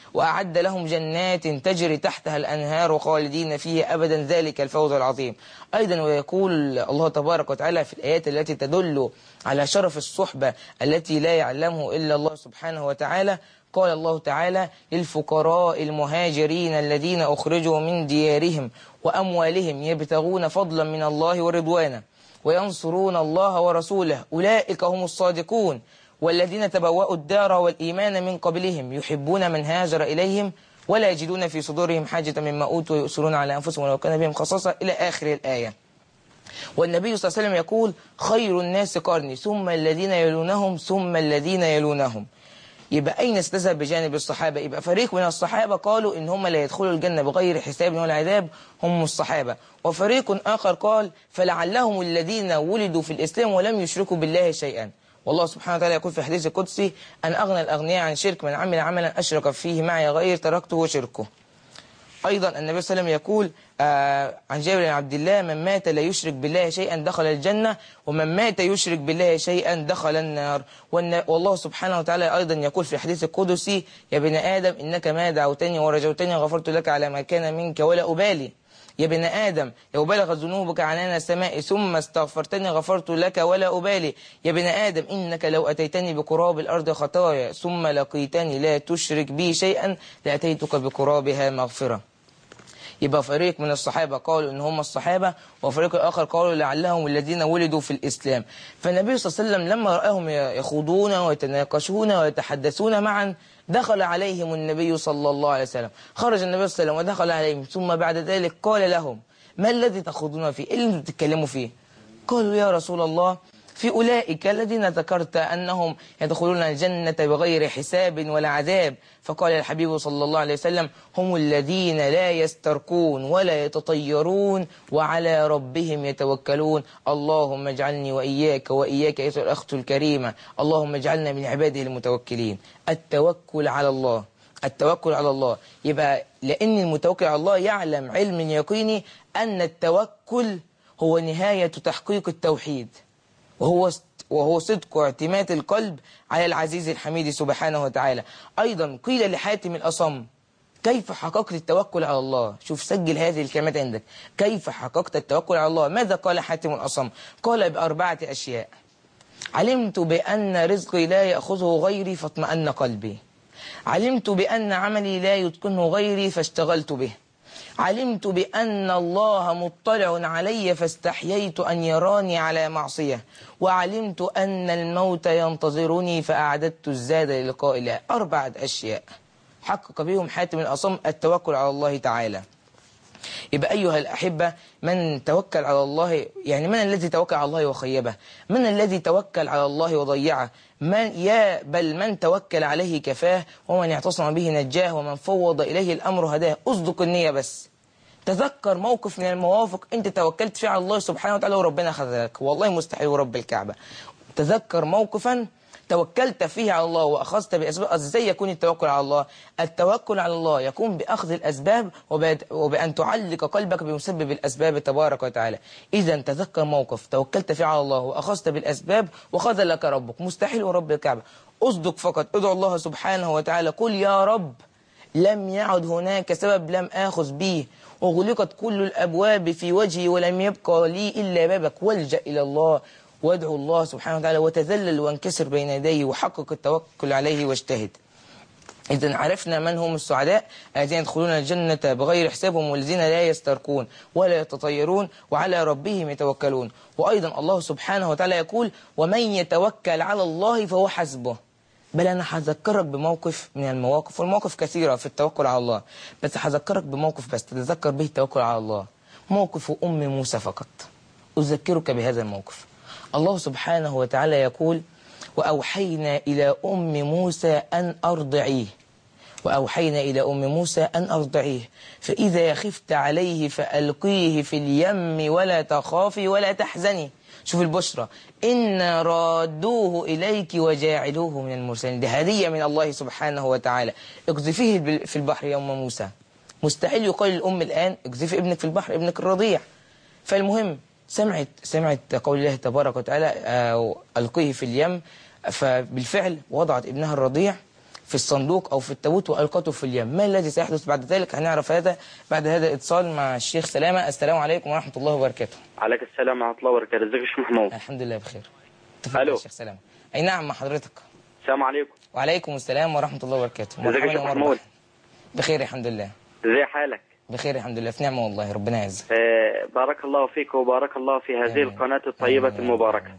وأعد لهم جنات تجري تحتها الأنهار خالدين فيها أبدا ذلك الفوز العظيم. أيضا ويقول الله تبارك وتعالى في الآيات التي تدل على شرف الصحبة التي لا يعلمه إلا الله سبحانه وتعالى، قال الله تعالى: للفقراء المهاجرين الذين أخرجوا من ديارهم وأموالهم يبتغون فضلا من الله ورضوانا وينصرون الله ورسوله أولئك هم الصادقون والذين تبوأوا الدار والإيمان من قبلهم يحبون من هاجر إليهم ولا يجدون في صدورهم حاجة مما أوتوا ويؤثرون على أنفسهم ولو كان بهم خصاصة إلى آخر الآية. والنبي صلى الله عليه وسلم يقول: خير الناس قرني ثم الذين يلونهم ثم الذين يلونهم. يبقى أين استذهب بجانب الصحابة؟ يبقى فريق من الصحابة قالوا إن هم لا يدخلوا الجنة بغير حساب ولا عذاب، هم الصحابة. وفريق آخر قال: فلعلهم الذين ولدوا في الإسلام ولم يشركوا بالله شيئا. والله سبحانه وتعالى يقول في الحديث القدسي: أن أغنى الأغنياء عن شرك من عمل عملا أشرك فيه معي غير تركته وشركه. أيضا النبي صلى الله عليه وسلم يقول عن جابر بن عبد الله: من مات لا يشرك بالله شيئا دخل الجنة ومن مات يشرك بالله شيئا دخل النار. والله سبحانه وتعالى أيضا يقول في الحديث القدسي: يا ابن آدم إنك ما دعوتني ورجوتني غفرت لك على ما كان منك ولا أبالي. يا ابن آدم لو بلغت ذنوبك عنان السماء ثم استغفرتني غفرت لك ولا أبالي. يا ابن آدم إنك لو أتيتني بقراب الأرض خطايا ثم لقيتني لا تشرك بي شيئا لأتيتك بقرابها مغفرة. يبقى فريق من الصحابة قالوا إن هم الصحابة، وفريق آخر قالوا لعلهم الذين ولدوا في الإسلام. فالنبي صلى الله عليه وسلم لما رأهم يخوضون ويتناقشون ويتحدثون معا دخل عليهم النبي صلى الله عليه وسلم. خرج النبي صلى الله عليه وسلم ودخل عليهم، ثم بعد ذلك قال لهم: ما الذي تخوضون فيه؟ إيه اللي انتم بتتكلموا فيه؟ قالوا: يا رسول الله في أولئك الذين ذكرت أنهم يدخلون الجنة بغير حساب ولا عذاب. فقال الحبيب صلى الله عليه وسلم: هم الذين لا يسترقون ولا يتطيرون وعلى ربهم يتوكلون. اللهم اجعلني وإياك وإياك أيها الأخت الكريمة، اللهم اجعلنا من عباده المتوكلين. التوكل على الله، التوكل على الله. يبقى لأن المتوكل على الله يعلم علم يقيني أن التوكل هو نهاية تحقيق التوحيد، وهو صدق واعتماد القلب على العزيز الحميد سبحانه وتعالى. أيضا قيل لحاتم الأصم: كيف حققت التوكل على الله؟ شوف سجل هذه الكلمات عندك: كيف حققت التوكل على الله؟ ماذا قال حاتم الأصم؟ قال: ب4 أشياء. علمت بأن رزقي لا يأخذه غيري فاطمأن قلبي، علمت بأن عملي لا يتقنه غيري فاشتغلت به، علمت بأن الله مطلع علي فاستحييت أن يراني على معصية، وعلمت أن الموت ينتظرني فأعددت الزاد للقاء الله. 4 أشياء حقق بهم حاتم الأصم التوكل على الله تعالى. يبقى أيها الأحبة، من توكل على الله، يعني من الذي توكل على الله وخيبه؟ من الذي توكل على الله وضيعه؟ بل من توكل عليه كفاه، ومن اعتصم به نجاه، ومن فوض إليه الأمر هداه. أصدق النية بس. تذكر موقف من المواقف أنت توكلت فيه على الله سبحانه وتعالى وربنا خذلك، والله مستحيل ورب الكعبة. تذكر موقفا توكلت فيه على الله وأخذت بأسباب. ازاي يكون التوكل على الله؟ التوكل على الله يكون بأخذ الأسباب وبأن تعلق قلبك بمسبب الأسباب تبارك وتعالى. إذا تذكر موقف توكلت فيه على الله وأخذت بالأسباب وخذلك ربك، مستحيل ورب الكعبة. أصدق فقط، ادعو الله سبحانه وتعالى، قل: يا رب لم يعد هناك سبب لم آخذ به، أغلقت كل الأبواب في وجهي ولم يبقى لي إلا بابك، والجأ إلى الله وادعو الله سبحانه وتعالى وتذلل وانكسر بين يديه وحقق التوكل عليه واجتهد. إذن عرفنا من هم السعداء الذين يدخلون الجنة بغير حسابهم، والذين لا يسترقون ولا يتطيرون وعلى ربهم يتوكلون. وأيضا الله سبحانه وتعالى يقول: ومن يتوكل على الله فهو حسبه. بل أنا هذكرك بموقف من المواقف، والمواقف كثيرة في التوكل على الله، بس هذكرك بموقف بس تتذكر به التوكل على الله. موقف أم موسى فقط، أذكرك بهذا الموقف. الله سبحانه وتعالى يقول: وأوحينا إلى أم موسى أن أرضعيه، وأوحينا إلى أم موسى أن أرضعيه فإذا خفت عليه فألقيه في اليم ولا تخافي ولا تحزني. شوف البشرى: إنا رادوه إليك وجاعلوه من المرسلين. دي هدية من الله سبحانه وتعالى. اقذفيه في البحر يا أم موسى. مستحيل يقال الأم الآن اقذفي ابنك في البحر، ابنك الرضيع. فالمهم سمعت قول الله تبارك وتعالى: ألقيه في اليم. فبالفعل وضعت ابنها الرضيع في الصندوق أو في التابوت وألقته في اليم. ما الذي سيحدث بعد ذلك؟ هنعرف هذا بعد هذا الاتصال مع الشيخ سلامة. السلام عليكم ورحمة الله وبركاته.
عليك السلام ورحمة الله وبركاته. ازيك يا شيخ محمود؟
الحمد لله بخير. تفضل
الو
يا شيخ سلامة. أي نعم مع حضرتك.
السلام عليكم.
وعليكم السلام ورحمة الله وبركاته.
ازيك يا شيخ محمود؟
بخير الحمد لله.
ازي حالك؟
بخير الحمد لله، في نعمة والله، ربنا يعزك.
بارك الله فيك وبارك الله في هذه القناة الطيبة المباركة.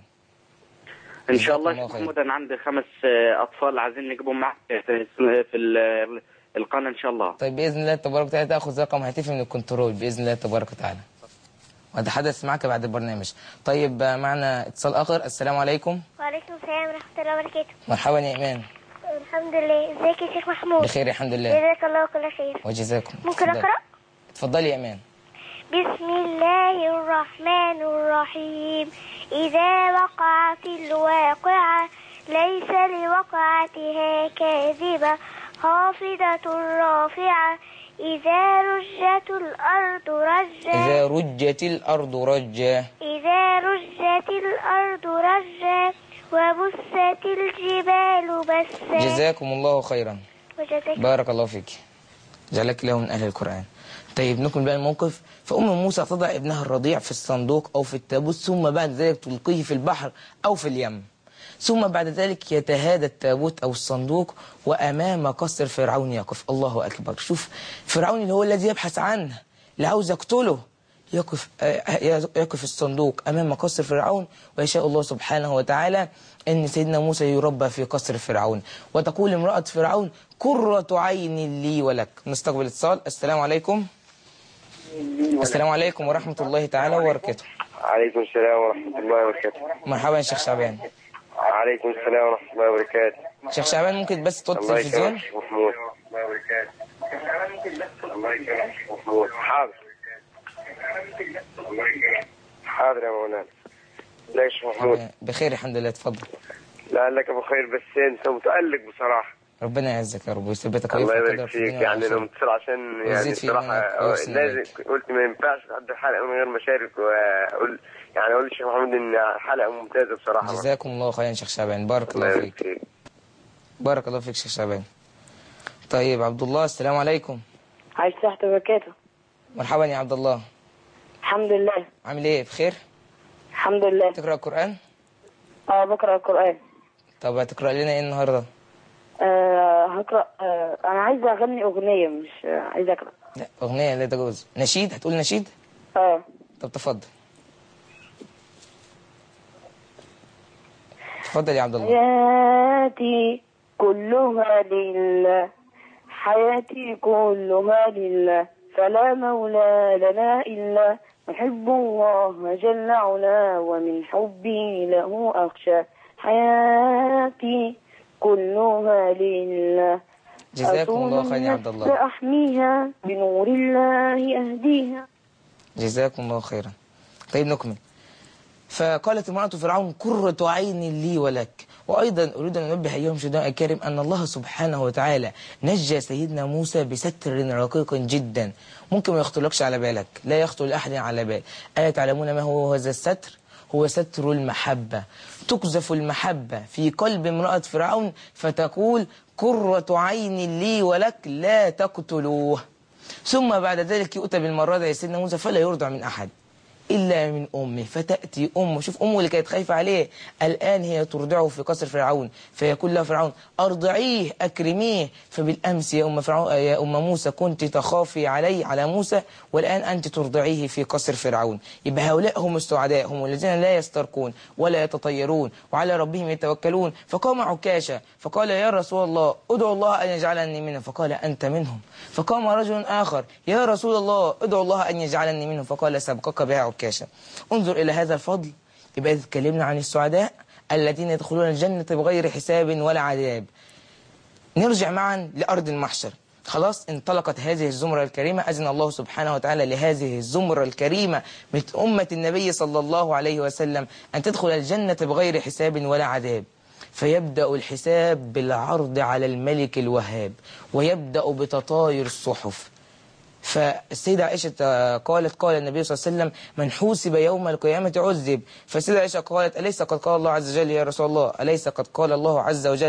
إن شاء الله يا شيخ محمود، أنا عندي 5 أطفال عايزين نجيبهم معك في القناة إن شاء الله.
طيب بإذن الله تبارك وتعالى تأخذ رقم هاتفي من الكنترول بإذن الله تبارك وتعالى، وأتحدث معك بعد البرنامج. طيب معنا اتصال آخر. السلام عليكم.
وعليكم السلام ورحمة الله وبركاته.
مرحبا يا إيمان.
الحمد لله. ازيك يا شيخ محمود؟
بخير الحمد لله.
جزاك الله كل خير.
وجزاكم.
ممكن أقرأ؟
اتفضلي يا إيمان.
بسم الله الرحمن الرحيم. إذا وقعت الواقعة ليس لوقعتها كاذبة خافضة رافعة إذا رجت الأرض رجا.
إذا رجت الأرض رجا.
إذا رجت الأرض رجا وبست الجبال بسا.
جزاكم الله خيرا. بارك الله فيك، جعلك له من أهل القرآن. طيب نكمل بقى الموقف. فأم موسى تضع ابنها الرضيع في الصندوق أو في التابوت، ثم بعد ذلك تلقيه في البحر أو في اليم، ثم بعد ذلك يتهادى التابوت أو الصندوق وأمام قصر فرعون يقف. الله أكبر. شوف فرعون اللي هو الذي يبحث عنه، اللي عاوز يقتله، يقف الصندوق أمام قصر فرعون، ويشاء الله سبحانه وتعالى أن سيدنا موسى يربى في قصر فرعون. وتقول امرأة فرعون قرة عين لي ولك. نستقبل اتصال. السلام عليكم. السلام عليكم ورحمة الله تعالى وبركاته.
عليكم السلام ورحمة الله وبركاته.
مرحبا يا شيخ شعبان.
عليكم السلام ورحمة الله وبركاته.
شيخ شعبان ممكن بس توطي التلفزيون؟
الله يكرمك محمود. الله يكرمك محمود. حاضر حاضر يا مولانا. لا يا شيخ محمود.
بخير الحمد لله، اتفضل.
لعلك بخير، بس انت متألق بصراحة.
ربنا يعزك يا رب ويثبتك.
الله يبارك فيك. يعني لو متصل عشان يعني بصراحة لازم قلت ما ينفعش أحضر حلقة من غير ما أشارك وأقول يعني أقول للشيخ محمود إن حلقة ممتازة بصراحة.
جزاكم الله خيرا شيخ شعبان. بارك الله فيك. بارك الله فيك شيخ شعبان. طيب عبد الله. السلام عليكم.
عليكم السلام ورحمة الله وبركاته.
مرحبا يا عبد الله.
الحمد لله.
عامل ايه؟ بخير؟
الحمد لله.
تقرأ القرآن؟
بقرأ القرآن.
طب هتقرأ لنا ايه النهارده؟
هقرأ. انا عايزه اغني اغنيه، مش عايزه اقرأ.
لا اغنيه لا تجوز. نشيد؟ هتقول نشيد؟ طب تفضل. تفضل يا عبد الله.
حياتي كلها لله، حياتي كلها لله، فلا مولى لنا إلا نحب الله جل علا، ومن حبي له أخشى. حياتي كلها لله.
جزاكم الله خير يا عبد الله.
أحميها بنور الله أهديها.
جزاكم الله خيرا. طيب نكمل. فقالت امرأة فرعون قرة عين لي ولك. وأيضا أريد أن أنبه أيها المشاهدون الكريم أن الله سبحانه وتعالى نجى سيدنا موسى بستر رقيق جدا، ممكن ما يخطرلكش على بالك، لا يخطر لأحد على بال. ألا تعلمون ما هو هذا الستر؟ هو ستر المحبة. تقذف المحبة في قلب امرأة فرعون فتقول قرة عين لي ولك لا تقتلوه، ثم بعد ذلك يؤتى بالمرة يا سيدنا موسى فلا يرضع من أحد إلا من أمه، فتأتي أمه. شوف أمه اللي كانت خايفة عليه الآن هي ترضعه في قصر فرعون، فيقول له فرعون أرضعيه أكرميه. فبالأمس يا أم فرعون يا أم موسى كنت تخافي على موسى، والآن أنت ترضعيه في قصر فرعون. يبقى هؤلاء هم السعداء، هم الذين لا يسترقون ولا يتطيرون وعلى ربهم يتوكلون. فقام عكاشة فقال يا رسول الله ادعو الله أن يجعلني منهم، فقال أنت منهم. فقام رجل آخر يا رسول الله ادعو الله أن يجعلني منهم، فقال سبقك بها عكاشة. انظر إلى هذا الفضل. يبقى تكلمنا عن السعداء الذين يدخلون الجنة بغير حساب ولا عذاب. نرجع معا لأرض المحشر. خلاص انطلقت هذه الزمرة الكريمة، أذن الله سبحانه وتعالى لهذه الزمرة الكريمة من أمة النبي صلى الله عليه وسلم أن تدخل الجنة بغير حساب ولا عذاب. فيبدأ الحساب بالعرض على الملك الوهاب، ويبدأ بتطاير الصحف. فالسيدة عائشة قال النبي صلى الله عليه وسلم من حوسب يوم القيامة عذب. فالسيدة عائشة قالت أليس قد قال الله عز وجل يا رسول الله، أليس قد قال الله عز وجل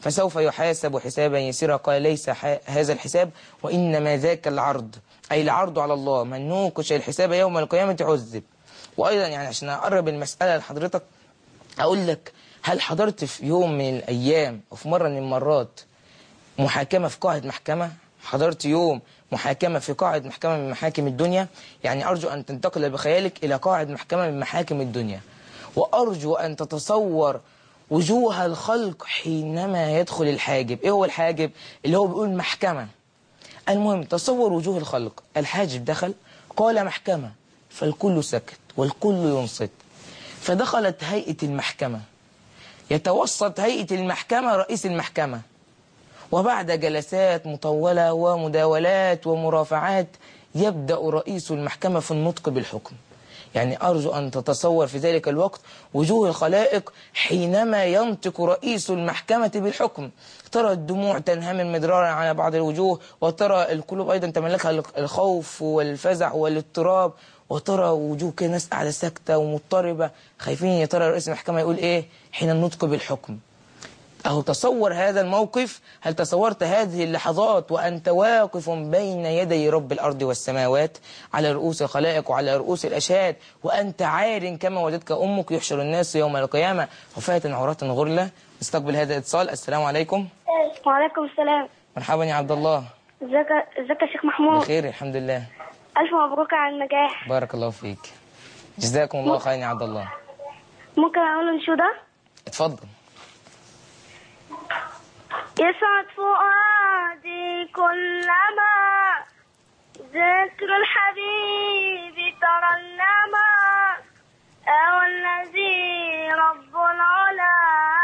فسوف يحاسب حسابا يسيرا. قال ليس هذا الحساب وإنما ذاك العرض، أي العرض على الله. من نوقش الحساب يوم القيامة عذب. وأيضا يعني عشان أقرب المسألة لحضرتك أقول لك، هل حضرت في يوم من الأيام أو في مرة من المرات محاكمة في قاعة محكمة؟ حضرت يوم محاكمة في قاعة محكمة من محاكم الدنيا؟ يعني أرجو أن تنتقل بخيالك إلى قاعة محكمة من محاكم الدنيا، وأرجو أن تتصور وجوه الخلق حينما يدخل الحاجب. إيه هو الحاجب؟ اللي هو بيقول محكمة. المهم تصور وجوه الخلق. الحاجب دخل قال محكمة، فالكل سكت والكل ينصت. فدخلت هيئة المحكمة، يتوسط هيئة المحكمة رئيس المحكمة، وبعد جلسات مطولة ومداولات ومرافعات يبدأ رئيس المحكمة في النطق بالحكم. يعني أرجو أن تتصور في ذلك الوقت وجوه الخلائق حينما ينطق رئيس المحكمة بالحكم. ترى الدموع تنهمر مدرارا على بعض الوجوه، وترى القلوب أيضا تملكها الخوف والفزع والاضطراب، وترى وجوه ناس قاعدة ساكتة ومضطربة خايفين يا ترى رئيس المحكمة يقول إيه حين النطق بالحكم. أهو تصور هذا الموقف. هل تصورت هذه اللحظات وأنت واقف بين يدي رب الأرض والسماوات على رؤوس الخلائق وعلى رؤوس الأشهاد، وأنت عار كما ولدتك أمك، يحشر الناس يوم القيامة حفاة عراة غرلة؟ نستقبل هذا الاتصال. السلام عليكم.
وعليكم السلام.
مرحبا يا عبد الله.
ازيك يا شيخ محمود؟
بخير الحمد لله.
ألف مبروك على النجاح.
بارك الله فيك. جزاكم الله خيرا يا عبد الله.
ممكن أقول أنشودة؟
اتفضل.
يسعد فؤادي كلما ذكر الحبيب ترنما، أو الذي رب العلا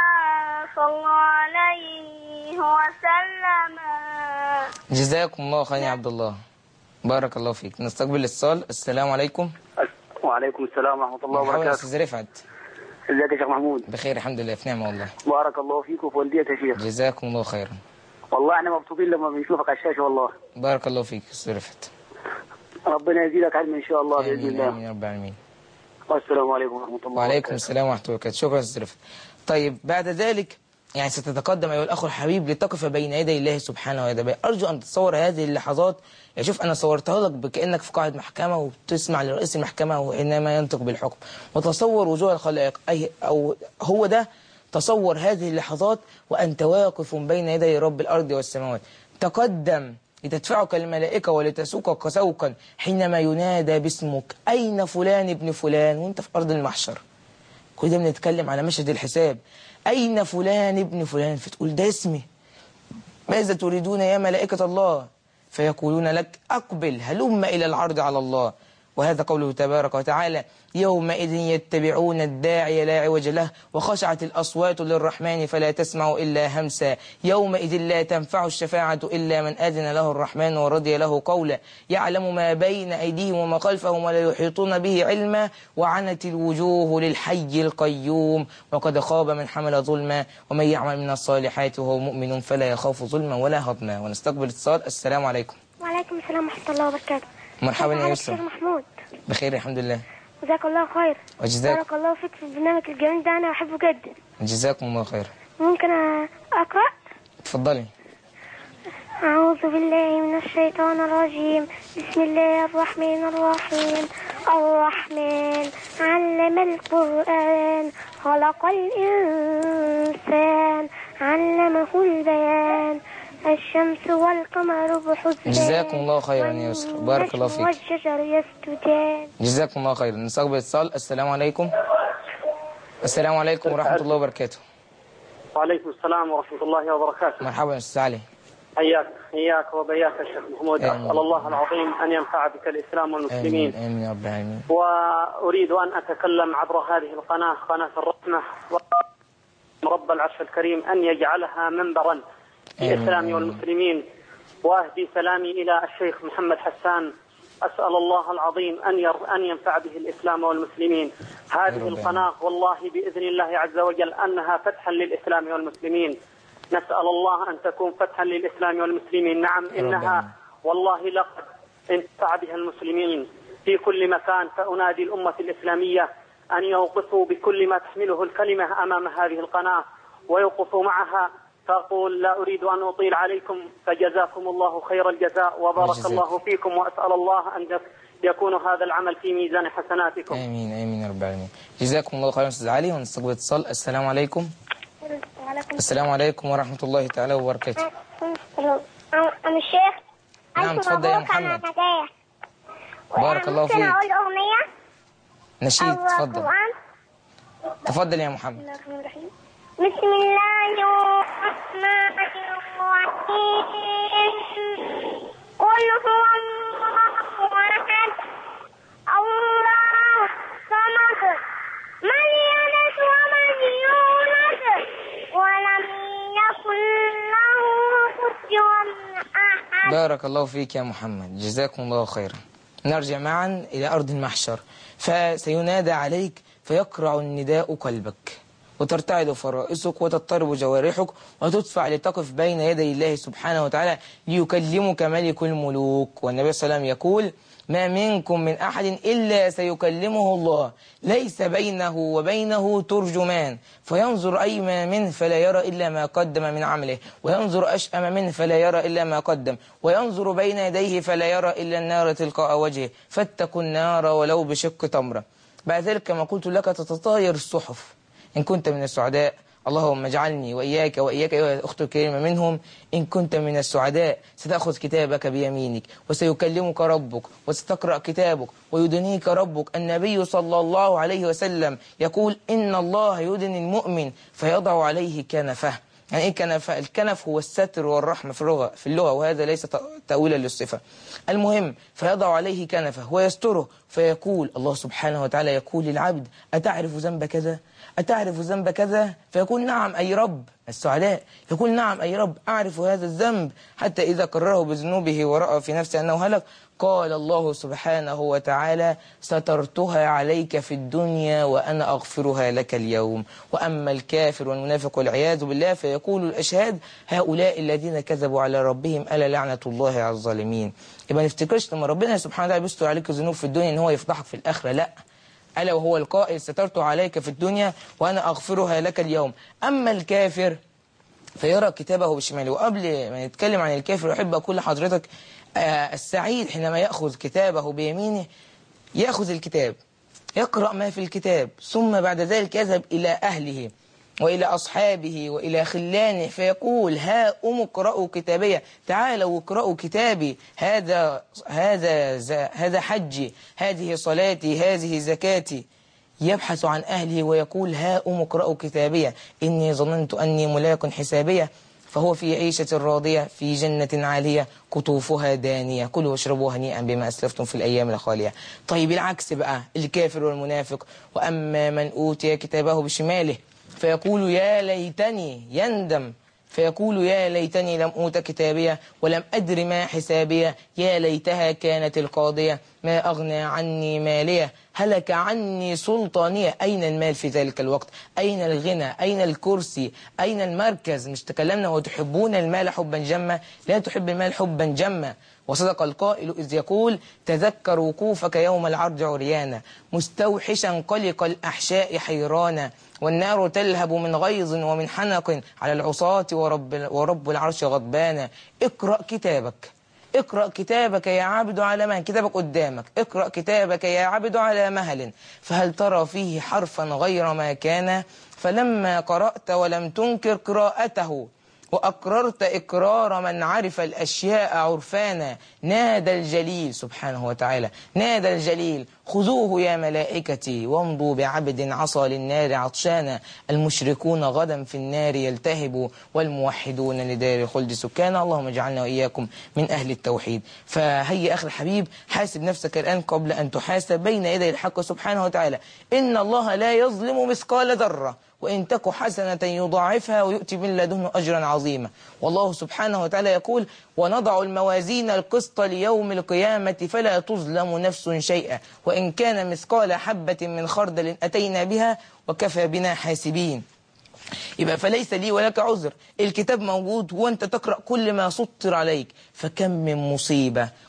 صلى عليه وسلم.
جزاكم الله خيرا يا عبد الله. بارك الله فيك. نستقبل الاتصال. السلام عليكم.
وعليكم السلام ورحمة الله وبركاته.
مرحبا أستاذ رفعت.
ازيك يا شيخ محمود؟
بخير الحمد لله في نعمة والله.
بارك الله فيك وفي والديك يا شيخ.
جزاكم الله خيرا.
والله احنا مبسوطين لما بنشوفك على الشاشة والله.
بارك الله فيك أستاذ رفعت.
ربنا يزيدك علم إن شاء الله بإذن الله.
آمين يا رب العالمين.
والسلام عليكم ورحمة الله وبركاته.
وعليكم السلام ورحمة الله وبركاته. شكرا أستاذ رفعت. طيب بعد ذلك يعني ستتقدم أيها الأخ الحبيب لتقف بين يدي الله سبحانه وتعالى. أرجو أن تتصور هذه اللحظات. يعني شوف أنا صورتها لك بكأنك في قاعة محكمة وتسمع لرئيس المحكمة وإنما ينطق بالحكم، وتصور وجوه الخلائق. أو هو ده تصور هذه اللحظات وأنت واقف بين يدي رب الأرض والسماوات. تقدم لتدفعك الملائكة ولتسوقك سوقا حينما ينادى باسمك، أين فلان ابن فلان، وانت في أرض المحشر. كل ده بنتكلم على مشهد الحساب. أين فلان ابن فلان، فتقول ده اسمي، ماذا تريدون يا ملائكة الله؟ فيقولون لك أقبل هلم إلى العرض على الله. وهذا قوله تبارك وتعالى يومئذ يتبعون الداعي لا عوج له وخشعت الأصوات للرحمن فلا تسمع إلا همسا. يومئذ لا تنفع الشفاعة إلا من أذن له الرحمن ورضي له قولا. يعلم ما بين أيديهم وما خلفهم ولا يحيطون به علما وعنت الوجوه للحي القيوم وقد خاب من حمل ظلما ومن يعمل من الصالحات وهو مؤمن فلا يخاف ظلما ولا هضما. ونستقبل اتصال. السلام عليكم.
وعليكم السلام ورحمة الله وبركاته.
مرحبا يا يوسف.
شيخ محمود.
بخير الحمد لله.
جزاك الله خير.
وجزاك.
بارك الله فيك في البرنامج الجميل ده، أنا بحبه جدا.
جزاكم الله خير.
ممكن أقرأ؟
اتفضلي.
أعوذ بالله من الشيطان الرجيم. بسم الله الرحمن الرحيم. الرحمن علم القرآن خلق الإنسان علمه البيان الشمس والقمر بحسبان.
جزاكم الله خيرا يا يوسف. بارك الله فيك.
والشجر يسجدان.
جزاكم الله خيرا. نستقبل اتصال. السلام عليكم. السلام عليكم ورحمة الله وبركاته.
وعليكم السلام ورحمة الله وبركاته.
مرحبا يا أستاذ علي.
حياك وبياك يا شيخ محمود. أسأل الله العظيم أن ينفع بك الإسلام والمسلمين.
آمين يا رب العالمين.
وأريد أن أتكلم عبر هذه القناة، قناة الرحمة، رب العرش الكريم أن يجعلها منبرا للإسلام والمسلمين. وأهدي سلامي إلى الشيخ محمد حسان. أسأل الله العظيم أن ينفع به الإسلام والمسلمين. هذه القناة والله بإذن الله عز وجل أنها فتحا للإسلام والمسلمين. نسأل الله أن تكون فتحا للإسلام والمسلمين. نعم إنها والله لقد انتفع بها المسلمين في كل مكان. فأنادي الأمة الإسلامية أن يوقفوا بكل ما تحمله الكلمة أمام هذه القناة ويوقفوا معها، فأقول لا أريد أن أطيل عليكم، فجزاكم الله خير الجزاء وبارك الله فيكم، وأسأل الله أن يكون هذا العمل في ميزان حسناتكم.
آمين آمين يا رب العالمين. جزاكم الله خيرا أستاذ علي. ونستقبل اتصال. السلام عليكم. السلام عليكم ورحمة الله تعالى وبركاته.
أنا الشيخ.
نعم تفضل يا محمد. بارك الله فيك.
ممكن أقول أغنية؟
نشيد تفضل. تفضل يا محمد.
بسم الله الرحمن الرحيم. قل هو الله أحد الله الصمد من يلد ومن يولد ولم يكن له كفوا أحد.
بارك الله فيك يا محمد، جزاكم الله خيرا. نرجع معا إلى أرض المحشر، فسينادى عليك فيقرع النداء قلبك وترتعد فرائسك وتضطرب جوارحك وتدفع لتقف بين يدي الله سبحانه وتعالى ليكلمك ملك الملوك. والنبي صلى الله عليه وسلم يقول: ما منكم من أحد إلا سيكلمه الله ليس بينه وبينه ترجمان، فينظر أيمن منه فلا يرى إلا ما قدم من عمله، وينظر أشأم منه فلا يرى إلا ما قدم، وينظر بين يديه فلا يرى إلا النار تلقاء وجهه، فاتقوا النار ولو بشق تمرة. بعد ذلك كما قلت لك تتطاير الصحف. إن كنت من السعداء اللهم اجعلني وإياك أيها الأخت الكريمة منهم. إن كنت من السعداء ستأخذ كتابك بيمينك وسيكلمك ربك وستقرأ كتابك ويدنيك ربك. النبي صلى الله عليه وسلم يقول: إن الله يدني المؤمن فيضع عليه كنفه. يعني إيه كنفه؟ الكنف هو الستر والرحمة في اللغة، وهذا ليس تأويلا للصفة. المهم فيضع عليه كنفه ويستره، فيقول الله سبحانه وتعالى يقول للعبد: أتعرف ذنب كذا؟ أتعرف ذنب كذا؟ فيقول: نعم أي رب. السعداء يقول: نعم أي رب أعرف هذا الذنب. حتى إذا قرره بذنوبه ورأى في نفسه أنه هلك قال الله سبحانه وتعالى: سترتها عليك في الدنيا وأنا أغفرها لك اليوم. وأما الكافر والمنافق والعياذ بالله فيقول الأشهاد: هؤلاء الذين كذبوا على ربهم ألا لعنة الله على الظالمين. يبقى نفتكرش لما ربنا سبحانه وتعالى بيستر عليك الذنوب في الدنيا إن هو يفضحك في الآخرة، لا. ألا وهو القائل: سترت عليك في الدنيا وأنا أغفرها لك اليوم. أما الكافر فيرى كتابه بشماله. وقبل ما نتكلم عن الكافر أحب أقول لحضرتك السعيد حينما يأخذ كتابه بيمينه، يأخذ الكتاب يقرأ ما في الكتاب، ثم بعد ذلك يذهب إلى أهله وإلى أصحابه وإلى خلانه فيقول: ها اقرأوا كتابي، تعالوا اقرأوا كتابي، هذا حجي، هذه صلاتي، هذه زكاتي. يبحث عن أهله ويقول: ها اقرأوا كتابي إني ظننت أني ملاق حسابية، فهو في عيشة راضية في جنة عالية قطوفها دانية، كلوا واشربوا هنيئا بما أسلفتم في الأيام الخالية. طيب العكس بقى، الكافر والمنافق: وأما من أوتي كتابه بشماله فيقول يا ليتني، يندم فيقول يا ليتني لم أوت كتابية ولم أدر ما حسابية، يا ليتها كانت القاضية ما أغنى عني مالية هلك عني سلطانية. أين المال في ذلك الوقت؟ أين الغنى؟ أين الكرسي؟ أين المركز؟ مش تكلمنا وتحبون المال حبا جما، لا تحب المال حبا جما. وصدق القائل إذ يقول: تذكر وقوفك يوم العرض عريانا مستوحشا قلق الأحشاء حيرانا، والنار تلهب من غيظ ومن حنق على العصاة ورب العرش غضبانا. اقرأ كتابك، اقرأ كتابك يا عبد على مهل، كتابك قدامك، اقرأ كتابك يا عبد على مهل، فهل ترى فيه حرفا غير ما كان؟ فلما قرأت ولم تنكر قراءته وأقررت إقرار من عرف الأشياء عرفانا، نادى الجليل سبحانه وتعالى، نادى الجليل: خذوه يا ملائكتي وامضوا بعبد عصى للنار عطشانا، المشركون غدا في النار يلتهبوا والموحدون لدار الخلد سكانا. اللهم اجعلنا وإياكم من أهل التوحيد. فهيا أخي الحبيب، حاسب نفسك الآن قبل أن تحاسب بين يدي الحق سبحانه وتعالى. إن الله لا يظلم مثقال ذرة وإن تك حسنة يضاعفها ويؤتي من لدنه أجرا عظيما. والله سبحانه وتعالى يقول: ونضع الموازين القسط ليوم القيامة فلا تظلم نفس شيئا وإن كان مثقال حبة من خردل أتينا بها وكفى بنا حاسبين. يبقى فليس لي ولك عذر، الكتاب موجود وانت تقرأ كل ما سطر عليك. فكم من مصيبة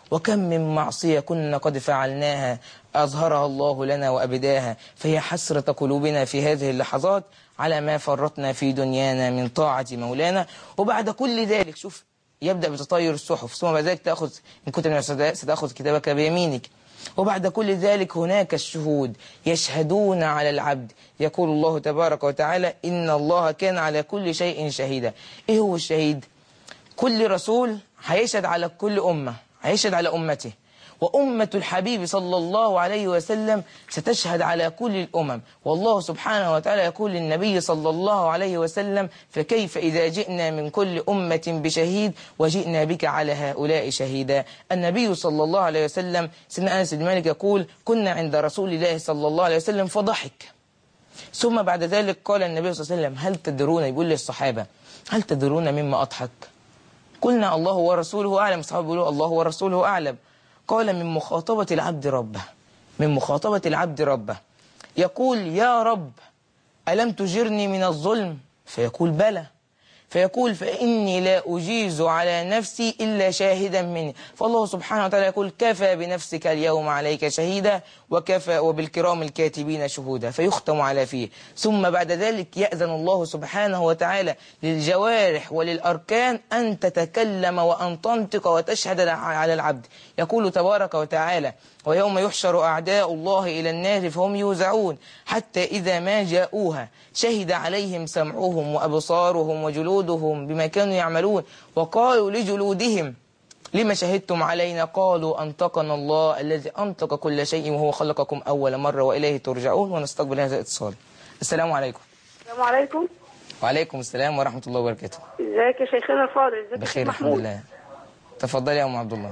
وكم من معصية كنا قد فعلناها أظهرها الله لنا وأبداها، فهي حسرة قلوبنا في هذه اللحظات على ما فرطنا في دنيانا من طاعة مولانا. وبعد كل ذلك شوف يبدأ بتطير الصحف، ثم بعد ذلك تأخذ إن كنت من العباد ستأخذ كتابك بيمينك. وبعد كل ذلك هناك الشهود يشهدون على العبد. يقول الله تبارك وتعالى إن الله كان على كل شيء شهيدا. إيه هو الشهيد؟ كل رسول هيشهد على كل أمة، هيشهد على أمته، وأمة الحبيب صلى الله عليه وسلم ستشهد على كل الأمم. والله سبحانه وتعالى يقول للنبي صلى الله عليه وسلم فكيف إذا جئنا من كل أمة بشهيد وجئنا بك على هؤلاء شهيدا. النبي صلى الله عليه وسلم سيدنا أنس بن مالك يقول كنا عند رسول الله صلى الله عليه وسلم فضحك، ثم بعد ذلك قال النبي صلى الله عليه وسلم هل تدرون، يقول للصحابة هل تدرون مما أضحك؟ قلنا الله ورسوله أعلم. الصحابة يقولوا الله ورسوله أعلم. قال من مخاطبة العبد ربه، من مخاطبة العبد ربه. يقول يا رب ألم تجرني من الظلم؟ فيقول بلى. فيقول فإني لا أجيز على نفسي إلا شاهدا مني. فالله سبحانه وتعالى يقول كفى بنفسك اليوم عليك شهيدا وكفى وبالكرام الكاتبين شهودا، فيختم على فيه. ثم بعد ذلك يأذن الله سبحانه وتعالى للجوارح وللأركان أن تتكلم وأن تنطق وتشهد على العبد. يقول تبارك وتعالى ويوم يحشر أعداء الله إلى النار فهم يوزعون حتى إذا ما جاءوها شهد عليهم سمعهم وأبصارهم وجلودهم بما كانوا يعملون وقالوا لجلودهم لما شهدتم علينا قالوا أنطقنا الله الذي أنطق كل شيء وهو خلقكم أول مرة وإليه ترجعون. ونستقبل هذا الاتصال. السلام عليكم.
السلام عليكم.
وعليكم السلام ورحمة الله وبركاته.
ازيك يا شيخنا الفاضل؟ ازيك
بخير الحمد لله. تفضلي يا أم عبد الله.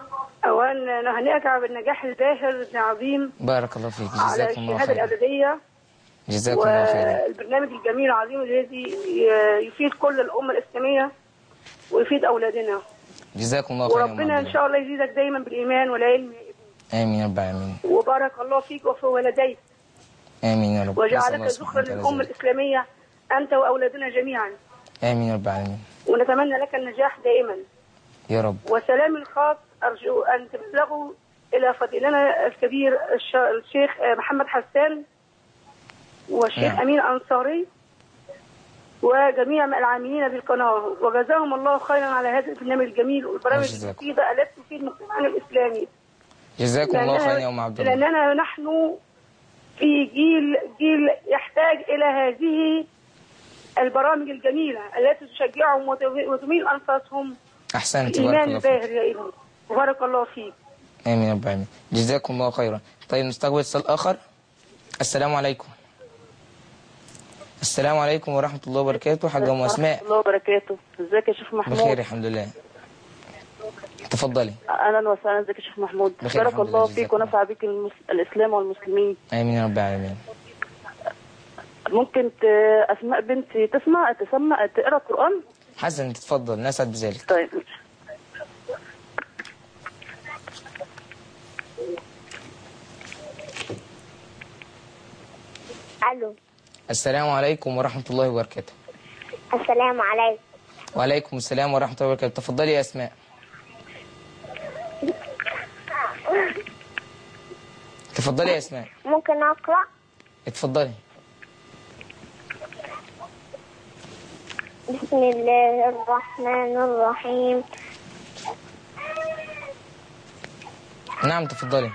أولا نهنئك بالنجاح الباهر العظيم.
بارك الله فيك.
على الشهادة الأبدية.
جزاكم الله خيرا.
والبرنامج الجميل العظيم الذي يفيد كل الأمة الإسلامية ويفيد أولادنا.
جزاكم الله خيرا.
وربنا إن شاء الله يزيدك دايما بالإيمان والعلم.
آمين يا رب العالمين.
وبارك الله فيك وفي ولديك.
آمين يا رب.
وجعلك ذخرا للأمة الإسلامية أنت وأولادنا جميعا.
آمين يا رب العالمين.
ونتمنى لك النجاح دائما
يا رب.
وسلام الخاص أرجو أن تبلغوا إلى فضيلنا الكبير الشيخ محمد حسان والشيخ أمين أنصاري وجميع العاملين بالقناة، وجزاهم الله خيرا على هذا البرنامج الجميل والبرامج المفيدة التي تفيد مجتمعنا الإسلامي.
جزاكم الله خيرا يا أم عبد الله.
لأننا نحن في جيل يحتاج إلى هذه البرامج الجميلة التي تشجعهم وتميل أنفسهم.
أحسنت. بارك الله
فيك. يا ابني بارك الله فيك.
آمين يا رب العالمين. جزاكم الله خيرا. طيب نستقبل اتصال آخر. السلام عليكم. السلام عليكم ورحمة الله وبركاته. حاجة أم أسماء.
ورحمة الله وبركاته. ازيك يا شيخ محمود؟
بخير الحمد لله. تفضلي.
أهلا وسهلا. ازيك يا شيخ محمود؟ بارك الله فيك ونفع بك الإسلام والمسلمين.
آمين يا رب العالمين.
ممكن أسماء بنتي تسمع تقرأ القرآن؟
حسن تتفضل نسعد بذلك.
طيب.
الو.
السلام عليكم ورحمة الله وبركاته.
السلام عليكم.
وعليكم السلام ورحمة الله وبركاته. تفضلي يا أسماء. تفضلي يا أسماء.
ممكن أقرأ؟
اتفضلي.
بسم الله الرحمن الرحيم.
نعم تفضلي.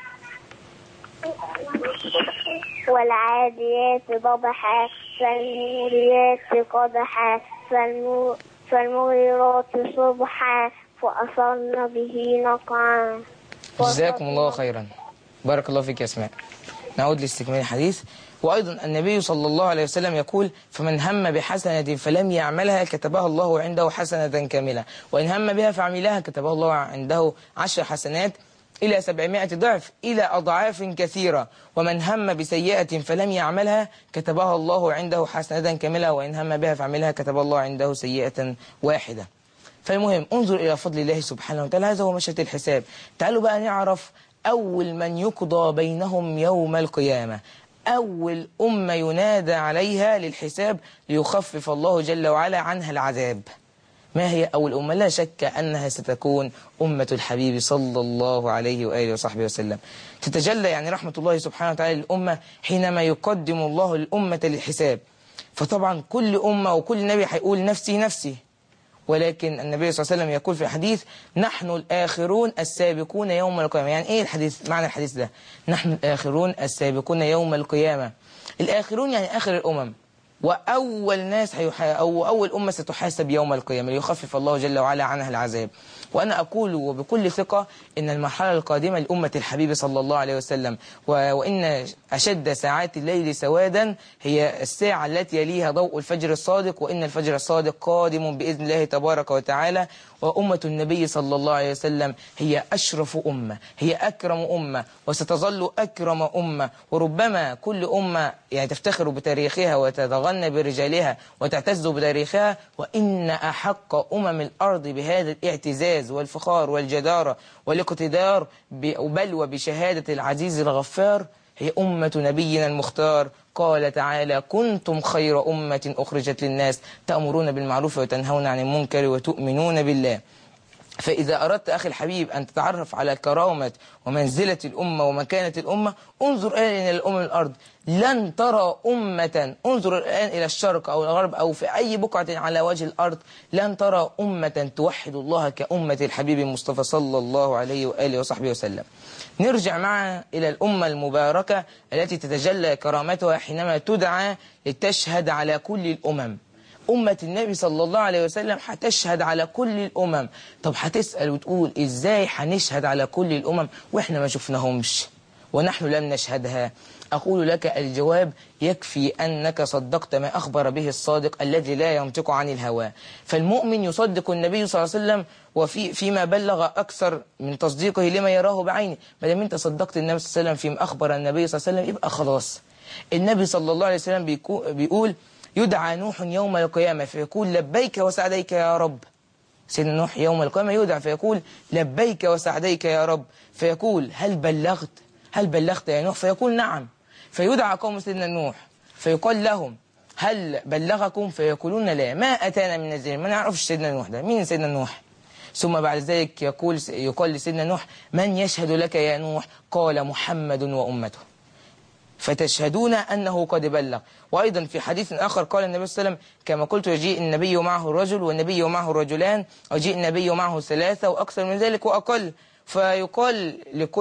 والعاديات ضبحا فالموريات قدحا فالمغيرات صبحا فأثرن به نقعا.
جزاكم الله خيرا. بارك الله فيك يا أسماء. نعود لاستكمال الحديث. وأيضا النبي صلى الله عليه وسلم يقول فمن هم بحسنة فلم يعملها كتبها الله عنده حسنة كاملة، وإن هم بها فعملها كتبها الله عنده 10 حسنات إلى 700 ضعف إلى أضعاف كثيرة. ومن هم بسيئة فلم يعملها كتبها الله عنده حسنة كاملة، وإن هم بها فعملها كتب الله عنده سيئة واحدة. فالمهم انظر إلى فضل الله سبحانه وتعالى. هذا هو مشهد الحساب. تعالوا بقى نعرف أول من يقضى بينهم يوم القيامة، أول أمة ينادى عليها للحساب ليخفف الله جل وعلا عنها العذاب. ما هي أول أمة؟ لا شك أنها ستكون أمة الحبيب صلى الله عليه وآله وصحبه وسلم. تتجلى يعني رحمة الله سبحانه وتعالى للأمة حينما يقدم الله الأمة للحساب. فطبعا كل أمة وكل نبي هيقول نفسي نفسي، ولكن النبي صلى الله عليه وسلم يقول في الحديث: نحن الآخرون السابقون يوم القيامة. يعني إيه الحديث؟ معنى الحديث ده: نحن الآخرون السابقون يوم القيامة. الآخرون يعني آخر الأمم، وأول ناس أو أول أمة ستحاسب يوم القيامة ليخفف الله جل وعلا عنها العذاب. وأنا أقول وبكل ثقة إن المرحلة القادمة لأمة الحبيب صلى الله عليه وسلم، وإن أشد ساعات الليل سوادا هي الساعة التي يليها ضوء الفجر الصادق، وإن الفجر الصادق قادم بإذن الله تبارك وتعالى. وأمة النبي صلى الله عليه وسلم هي أشرف أمة، هي أكرم أمة، وستظل أكرم أمة. وربما كل أمة يعني تفتخر بتاريخها وتتغنى برجالها وتعتز بتاريخها، وإن أحق أمم الأرض بهذا الاعتزاز والفخار والجدارة والاقتدار بل وبشهادة العزيز الغفار هي أمة نبينا المختار. قال تعالى: كنتم خير أمة أخرجت للناس تأمرون بالمعروف وتنهون عن المنكر وتؤمنون بالله. فإذا أردت أخي الحبيب أن تتعرف على كرامة ومنزلة الأمة ومكانة الأمة، انظر الآن إلى الأمم الأرض. لن ترى أمة، انظر الآن إلى الشرق أو الغرب أو في أي بقعة على وجه الأرض، لن ترى أمة توحد الله كأمة الحبيب المصطفى صلى الله عليه وآله وصحبه وسلم. نرجع معا إلى الأمة المباركة التي تتجلى كرامتها حينما تدعى لتشهد على كل الأمم. أمة النبي صلى الله عليه وسلم هتشهد على كل الأمم. طب هتسأل وتقول: إزاي هنشهد على كل الأمم وإحنا ما شفناهمش ونحن لم نشهدها؟ أقول لك الجواب: يكفي أنك صدقت ما أخبر به الصادق الذي لا ينطق عن الهوى. فالمؤمن يصدق النبي صلى الله عليه وسلم وفيما بلغ أكثر من تصديقه لما يراه بعينه. ما دام أنت صدقت النبي صلى الله عليه وسلم فيما أخبر النبي صلى الله عليه وسلم يبقى خلاص. النبي صلى الله عليه وسلم بيقول: يدعى نوح يوم القيامة فيقول: لبيك وسعديك يا رب. سيدنا نوح يوم القيامة يدعى فيقول: لبيك وسعديك يا رب. فيقول: هل بلغت يا نوح؟ فيقول: نعم. فيدعى قوم سيدنا نوح فيقال لهم: هل بلغكم؟ فيقولون: لا، ما أتانا من نذير. ما نعرفش سيدنا نوح ده، مين سيدنا نوح؟ ثم بعد ذلك يقال لسيدنا نوح: من يشهد لك يا نوح؟ قال: محمد وأمته. فتشهدون أنه قد بلغ. وأيضا في حديث آخر قال النبي صلى الله عليه وسلم: كما قلت: يجيء النبي معه الرجل والنبي معه الرجلان، ويجيء النبي معه ثلاثة وأكثر من ذلك وأقل. فيقال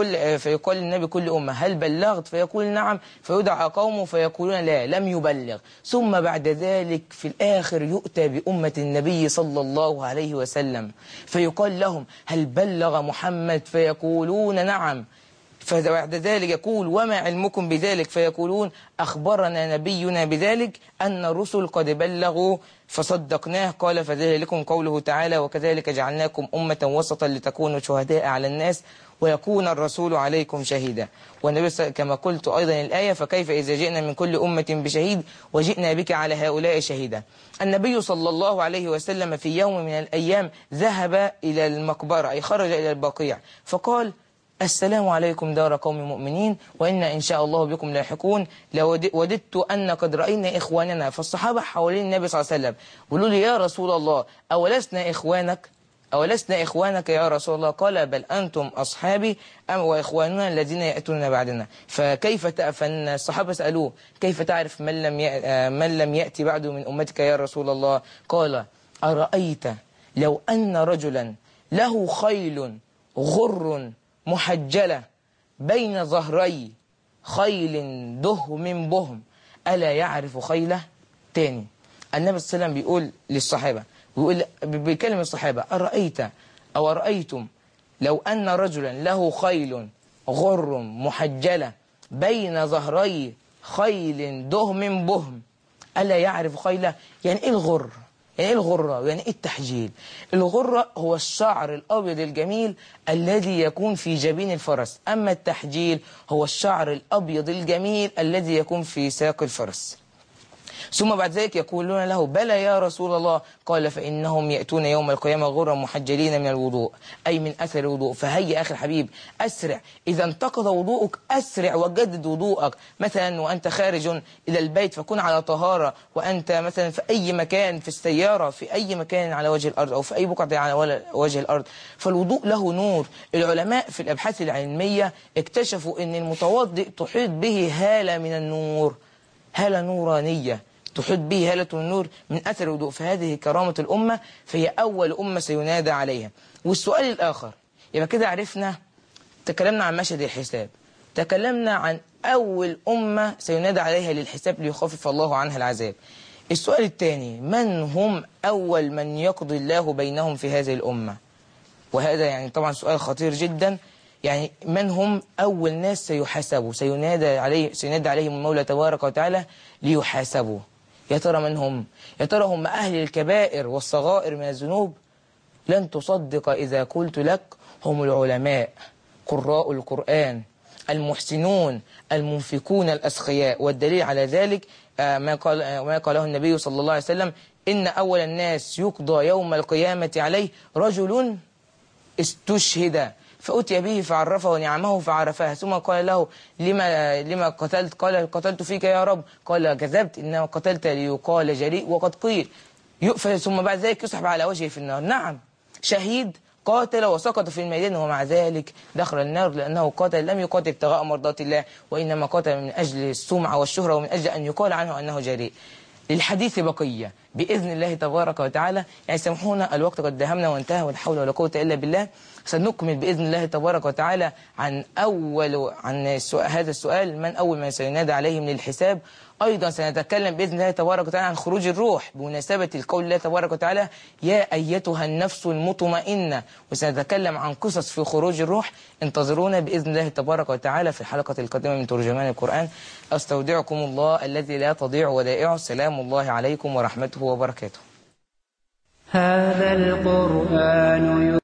للنبي كل أمة: هل بلغت؟ فيقول: نعم. فيدعى قومه فيقولون: لا، لم يبلغ. ثم بعد ذلك في الآخر يؤتى بأمة النبي صلى الله عليه وسلم فيقال لهم: هل بلغ محمد؟ فيقولون: نعم. فبعد ذلك يقول: وما علمكم بذلك؟ فيقولون: أخبرنا نبينا بذلك أن الرسل قد بلغوا فصدقناه. قال: فذلكم قوله تعالى: وكذلك جعلناكم أمة وسطا لتكونوا شهداء على الناس ويكون الرسول عليكم شهيدا. والنبي كما قلت أيضا الآية: فكيف إذا جئنا من كل أمة بشهيد وجئنا بك على هؤلاء شهيدا. النبي صلى الله عليه وسلم في يوم من الأيام ذهب إلى المقبرة، أي خرج إلى البقيع، فقال: السلام عليكم دار قوم مؤمنين وإنا إن شاء الله بكم لاحقون، وددت أن قد رأينا إخواننا. فالصحابة حوالين النبي صلى الله عليه وسلم قالوا لي: يا رسول الله، أولسنا إخوانك يا رسول الله؟ قال: بل أنتم أصحابي وإخواننا الذين يأتون بعدنا. فالصحابة سألوه: كيف تعرف من لم يأتي بعد من أمتك يا رسول الله؟ قال: أرأيت لو أن رجلا له خيل غر محجلة بين ظهري خيل دهم بهم ألا يعرف خيله؟ تاني النبي صلى الله عليه وسلم بيقول للصحابة، بيكلم الصحابة: أرأيتم لو أن رجلا له خيل غر محجلة بين ظهري خيل دهم بهم ألا يعرف خيله؟ يعني إيه الغر؟ يعني ايه الغرة؟ يعني ايه التحجيل؟ الغرة هو الشعر الأبيض الجميل الذي يكون في جبين الفرس، أما التحجيل هو الشعر الأبيض الجميل الذي يكون في ساق الفرس. ثم بعد ذلك يقولون له بلى يا رسول الله، قال فإنهم يأتون يوم القيامة غرا محجلين من الوضوء، أي من أثر الوضوء. فهيا أخي الحبيب أسرع، إذا انتقض وضوءك أسرع وجدد وضوءك، مثلا وأنت خارج إلى البيت فكن على طهارة، وأنت مثلا في أي مكان، في السيارة، في أي مكان على وجه الأرض أو في أي بقعة على وجه الأرض، فالوضوء له نور. العلماء في الأبحاث العلمية اكتشفوا أن المتوضئ تحيط به هالة من النور، هالة نورانية تحيط به هالة النور من أثر الوضوء. فهذه كرامة الأمة، فهي أول أمة سينادى عليها. والسؤال الآخر، يبقى كده عرفنا، تكلمنا عن مشهد الحساب، تكلمنا عن أول أمة سينادى عليها للحساب ليخفف الله عنها العذاب. السؤال الثاني، من هم أول من يقضي الله بينهم في هذه الأمة؟ وهذا يعني طبعا سؤال خطير جدا. يعني من هم أول ناس سيحاسبوا، سينادى عليهم المولى تبارك وتعالى ليحاسبوا؟ يا ترى من هم؟ يا ترى هم أهل الكبائر والصغائر من الذنوب؟ لن تصدق إذا قلت لك هم العلماء، قراء القرآن، المحسنون، المنفقون الأسخياء. والدليل على ذلك ما قاله النبي صلى الله عليه وسلم: إن أول الناس يقضى يوم القيامة عليه رجل استشهد فأتي به فعرفه نعمه فعرفها، ثم قال له لما قتلت؟ قال قتلت فيك يا رب. قال كذبت، إنما قتلت ليقال جريء وقد قيل. ثم بعد ذلك يسحب على وجهه في النار. نعم، شهيد قاتل وسقط في الميدان ومع ذلك دخل النار، لأنه قاتل لم يقاتل ابتغاء مرضات الله، وإنما قاتل من أجل السمعة والشهرة ومن أجل أن يقال عنه أنه جريء. للحديث بقية بإذن الله تبارك وتعالى. يعني سامحونا، الوقت قد دهمنا وانتهى، ولا حول ولا قوة إلا بالله. سنكمل بإذن الله تبارك وتعالى عن هذا السؤال، من أول من سينادى عليهم للحساب. أيضا سنتكلم بإذن الله تبارك وتعالى عن خروج الروح بمناسبة القول الله تبارك وتعالى: يا أيتها النفس المطمئنة. وسنتكلم عن قصص في خروج الروح. انتظرونا بإذن الله تبارك وتعالى في الحلقة القادمة من ترجمان القرآن. أستودعكم الله الذي لا تضيع ودائعه. سلام الله عليكم ورحمته وبركاته.
هذا القرآن